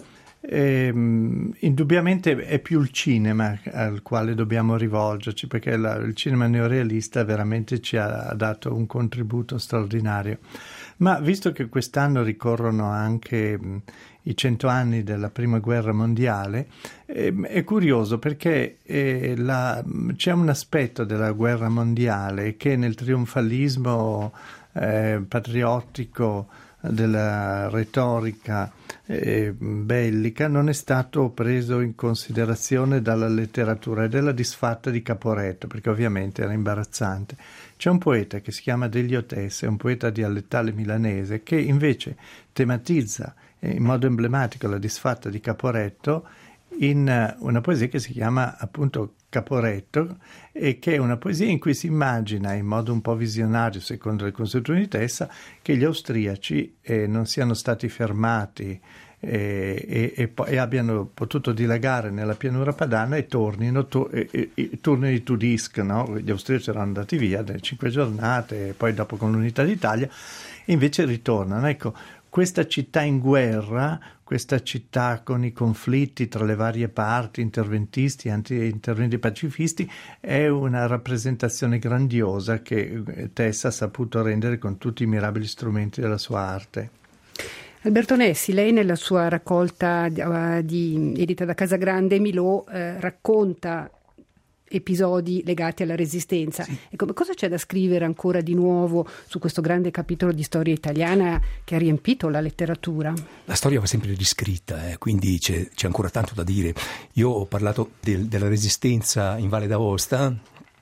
indubbiamente è più il cinema al quale dobbiamo rivolgerci, perché il cinema neorealista veramente ci ha dato un contributo straordinario. Ma visto che quest'anno ricorrono anche i 100 anni della Prima Guerra Mondiale, è curioso perché c'è un aspetto della guerra mondiale che nel trionfalismo patriottico della retorica bellica non è stato preso in considerazione dalla letteratura, ed è la disfatta di Caporetto, perché ovviamente era imbarazzante. C'è un poeta che si chiama Delio Tesse, un poeta dialettale milanese, che invece tematizza in modo emblematico la disfatta di Caporetto in una poesia che si chiama appunto Caporetto, e che è una poesia in cui si immagina in modo un po' visionario, secondo le consuetudini di Tessa, che gli austriaci non siano stati fermati e abbiano potuto dilagare nella pianura padana e tornino i Tudisc, no? Gli austriaci erano andati via nelle 5 giornate e poi dopo con l'unità d'Italia, e invece ritornano. Ecco, questa città in guerra, questa città con i conflitti tra le varie parti, interventisti, anti-interventi pacifisti, è una rappresentazione grandiosa che Tessa ha saputo rendere con tutti i mirabili strumenti della sua arte. Alberto Nessi, lei nella sua raccolta edita da Casagrande Milò racconta episodi legati alla Resistenza. Sì. Ecco, cosa c'è da scrivere ancora di nuovo su questo grande capitolo di storia italiana che ha riempito la letteratura? La storia va sempre riscritta, quindi c'è ancora tanto da dire. Io ho parlato della Resistenza in Valle d'Aosta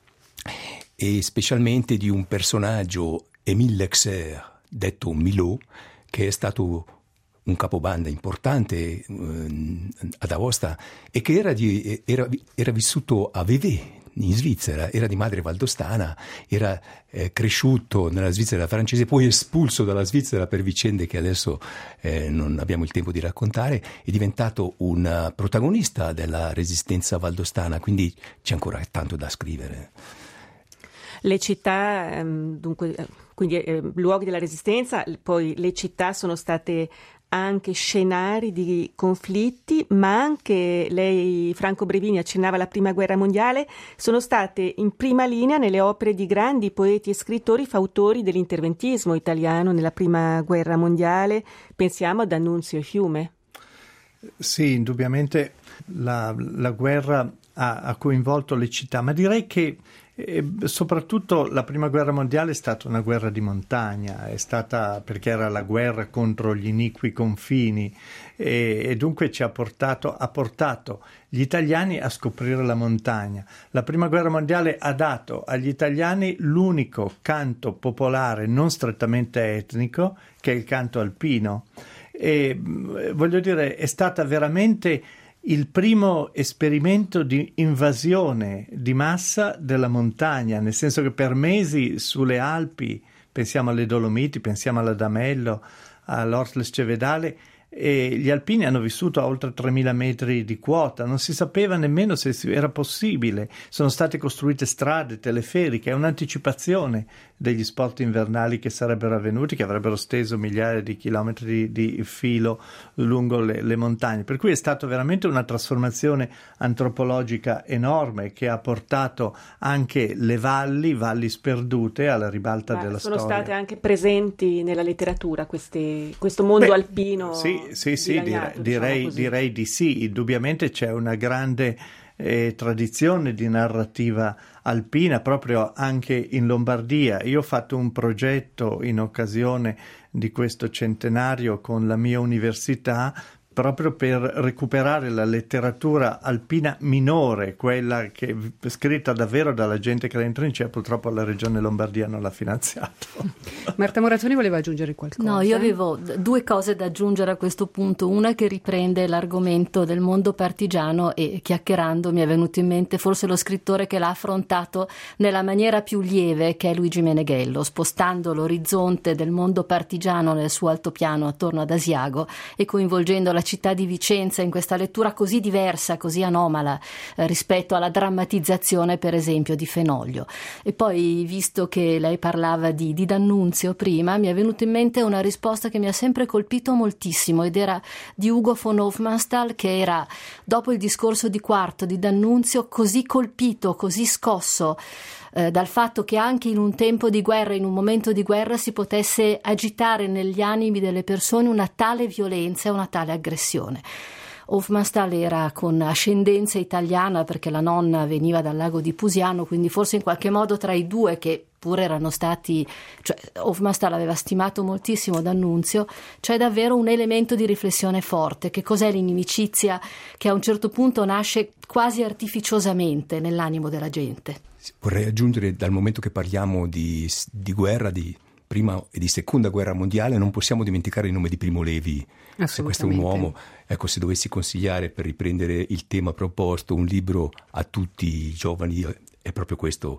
e specialmente di un personaggio, Émile Lexer, detto Milò, che è stato un capobanda importante ad Aosta e che era vissuto a Vevey in Svizzera, era di madre valdostana, era cresciuto nella Svizzera francese, poi espulso dalla Svizzera per vicende che adesso non abbiamo il tempo di raccontare, è diventato un protagonista della resistenza valdostana, quindi c'è ancora tanto da scrivere. Le città, dunque, quindi luoghi della resistenza, poi le città sono state anche scenari di conflitti, ma anche, lei, Franco Brevini, accennava alla Prima Guerra Mondiale, sono state in prima linea nelle opere di grandi poeti e scrittori fautori dell'interventismo italiano nella Prima Guerra Mondiale. Pensiamo a D'Annunzio e Fiume. Sì, indubbiamente la guerra ha coinvolto le città, ma direi che soprattutto la Prima Guerra Mondiale è stata una guerra di montagna, è stata perché era la guerra contro gli iniqui confini e dunque ha portato gli italiani a scoprire la montagna. La Prima Guerra Mondiale ha dato agli italiani l'unico canto popolare non strettamente etnico, che è il canto alpino. E voglio dire, è stata veramente il primo esperimento di invasione di massa della montagna, nel senso che per mesi sulle Alpi, pensiamo alle Dolomiti, pensiamo all'Adamello, all'Ortles Cevedale, e gli alpini hanno vissuto a oltre 3.000 metri di quota, non si sapeva nemmeno se era possibile, sono state costruite strade, teleferiche, è un'anticipazione degli sport invernali che sarebbero avvenuti, che avrebbero steso migliaia di chilometri di filo lungo le montagne, per cui è stata veramente una trasformazione antropologica enorme che ha portato anche le valli sperdute alla ribalta della storia. Sono state anche presenti nella letteratura questo mondo alpino? Sì, direi di sì. Indubbiamente c'è una grande tradizione di narrativa alpina proprio anche in Lombardia. Io ho fatto un progetto in occasione di questo centenario con la mia università proprio per recuperare la letteratura alpina minore, quella che è scritta davvero dalla gente che era in trincea. Purtroppo la regione Lombardia non l'ha finanziato. Marta Morazzoni voleva aggiungere qualcosa? No, io avevo due cose da aggiungere a questo punto. Una che riprende l'argomento del mondo partigiano, e chiacchierando mi è venuto in mente forse lo scrittore che l'ha affrontato nella maniera più lieve, che è Luigi Meneghello, spostando l'orizzonte del mondo partigiano nel suo altopiano attorno ad Asiago e coinvolgendo la città di Vicenza in questa lettura così diversa, così anomala rispetto alla drammatizzazione, per esempio, di Fenoglio. E poi, visto che lei parlava di D'Annunzio prima, mi è venuta in mente una risposta che mi ha sempre colpito moltissimo, ed era di Ugo von Hofmannsthal, che era, dopo il discorso di Quarto di D'Annunzio, così colpito, così scosso dal fatto che anche in un tempo di guerra, in un momento di guerra, si potesse agitare negli animi delle persone una tale violenza e una tale aggressione. Hofmannsthal era con ascendenza italiana perché la nonna veniva dal lago di Pusiano, quindi forse in qualche modo tra i due, che pure erano stati, cioè Hofmannsthal aveva stimato moltissimo D'Annunzio, c'è davvero un elemento di riflessione forte. Che cos'è l'inimicizia che a un certo punto nasce quasi artificiosamente nell'animo della gente? Vorrei aggiungere, dal momento che parliamo di guerra, di prima e di seconda guerra mondiale, non possiamo dimenticare il nome di Primo Levi. Se questo è un uomo, ecco, se dovessi consigliare, per riprendere il tema proposto, un libro a tutti i giovani, è proprio questo,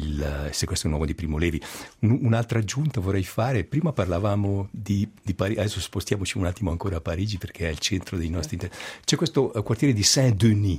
Se questo è un uomo di Primo Levi. Un'altra aggiunta vorrei fare: prima parlavamo di Parigi, adesso spostiamoci un attimo ancora a Parigi perché è il centro dei nostri interessi. C'è questo quartiere di Saint-Denis,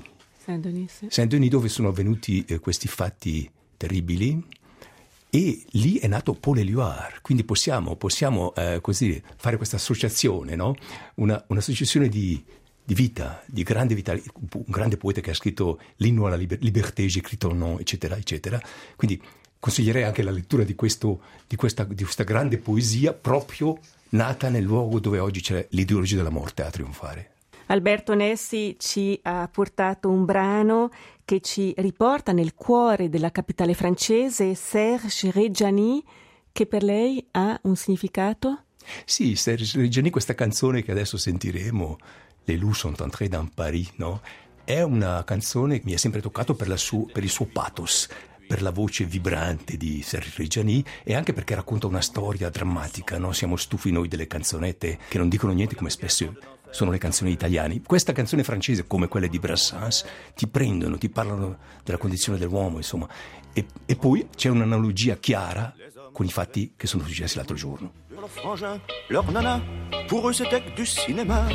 dove sono avvenuti questi fatti terribili, e lì è nato Paul Éluard. Quindi possiamo così fare questa associazione, no? Un'associazione di vita, di grande vita, un grande poeta che ha scritto l'inno alla liberté, j'ai écrit ton nom, eccetera, eccetera. Quindi consiglierei anche la lettura di questa grande poesia, proprio nata nel luogo dove oggi c'è l'ideologia della morte a trionfare. Alberto Nessi ci ha portato un brano che ci riporta nel cuore della capitale francese, Serge Reggiani, che per lei ha un significato? Sì, Serge Reggiani, questa canzone che adesso sentiremo, Les loups sont entrés dans Paris, no? È una canzone che mi ha sempre toccato per il suo pathos, per la voce vibrante di Serge Reggiani, e anche perché racconta una storia drammatica, no? Siamo stufi noi delle canzonette che non dicono niente, come spesso sono le canzoni italiane. Questa canzone francese, come quelle di Brassens, ti prendono, ti parlano della condizione dell'uomo, insomma. E poi c'è un'analogia chiara con i fatti che sono successi l'altro giorno. Leur frangin, leur nana, pour eux c'était du cinéma.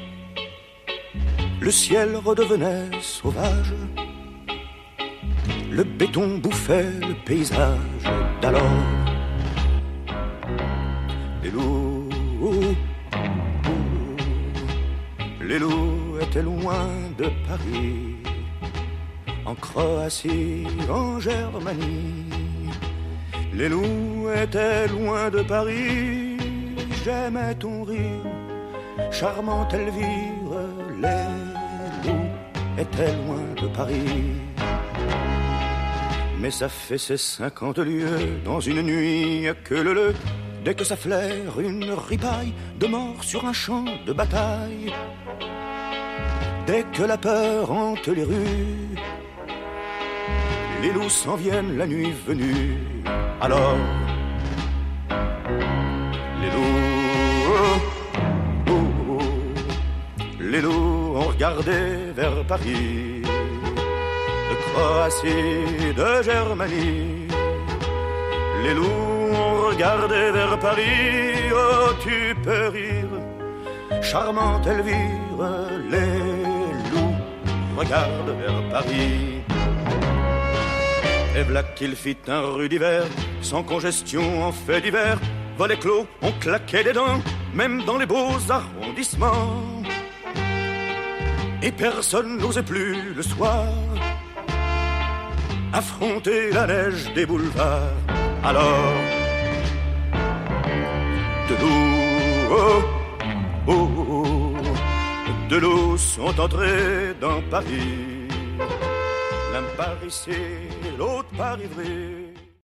Le ciel redevenait sauvage. le béton bouffait le paysage d'alors. Les loups étaient loin de Paris, en Croatie, en Germanie. Les loups étaient loin de Paris, j'aimais ton rire, charmante Elvire. Les loups étaient loin de Paris. Mais ça fait ses 50 lieues dans une nuit que le dès que ça flaire une ripaille de mort sur un champ de bataille. Dès que la peur hante les rues, les loups s'en viennent la nuit venue. Alors, les loups ont regardé vers Paris, de Croatie, de Germanie. Les loups ont regardé vers Paris, oh tu peux rire, charmante Elvire. Les loups regardent vers Paris. Et v'là qu'il fit un rude hiver, sans congestion en fait d'hiver. Volets clos, on claquait des dents, même dans les beaux arrondissements. Et personne n'osait plus le soir affronter la neige des boulevards. Alors, de loups sont entrés dans Paris. L'un par ici, l'autre par Ivry.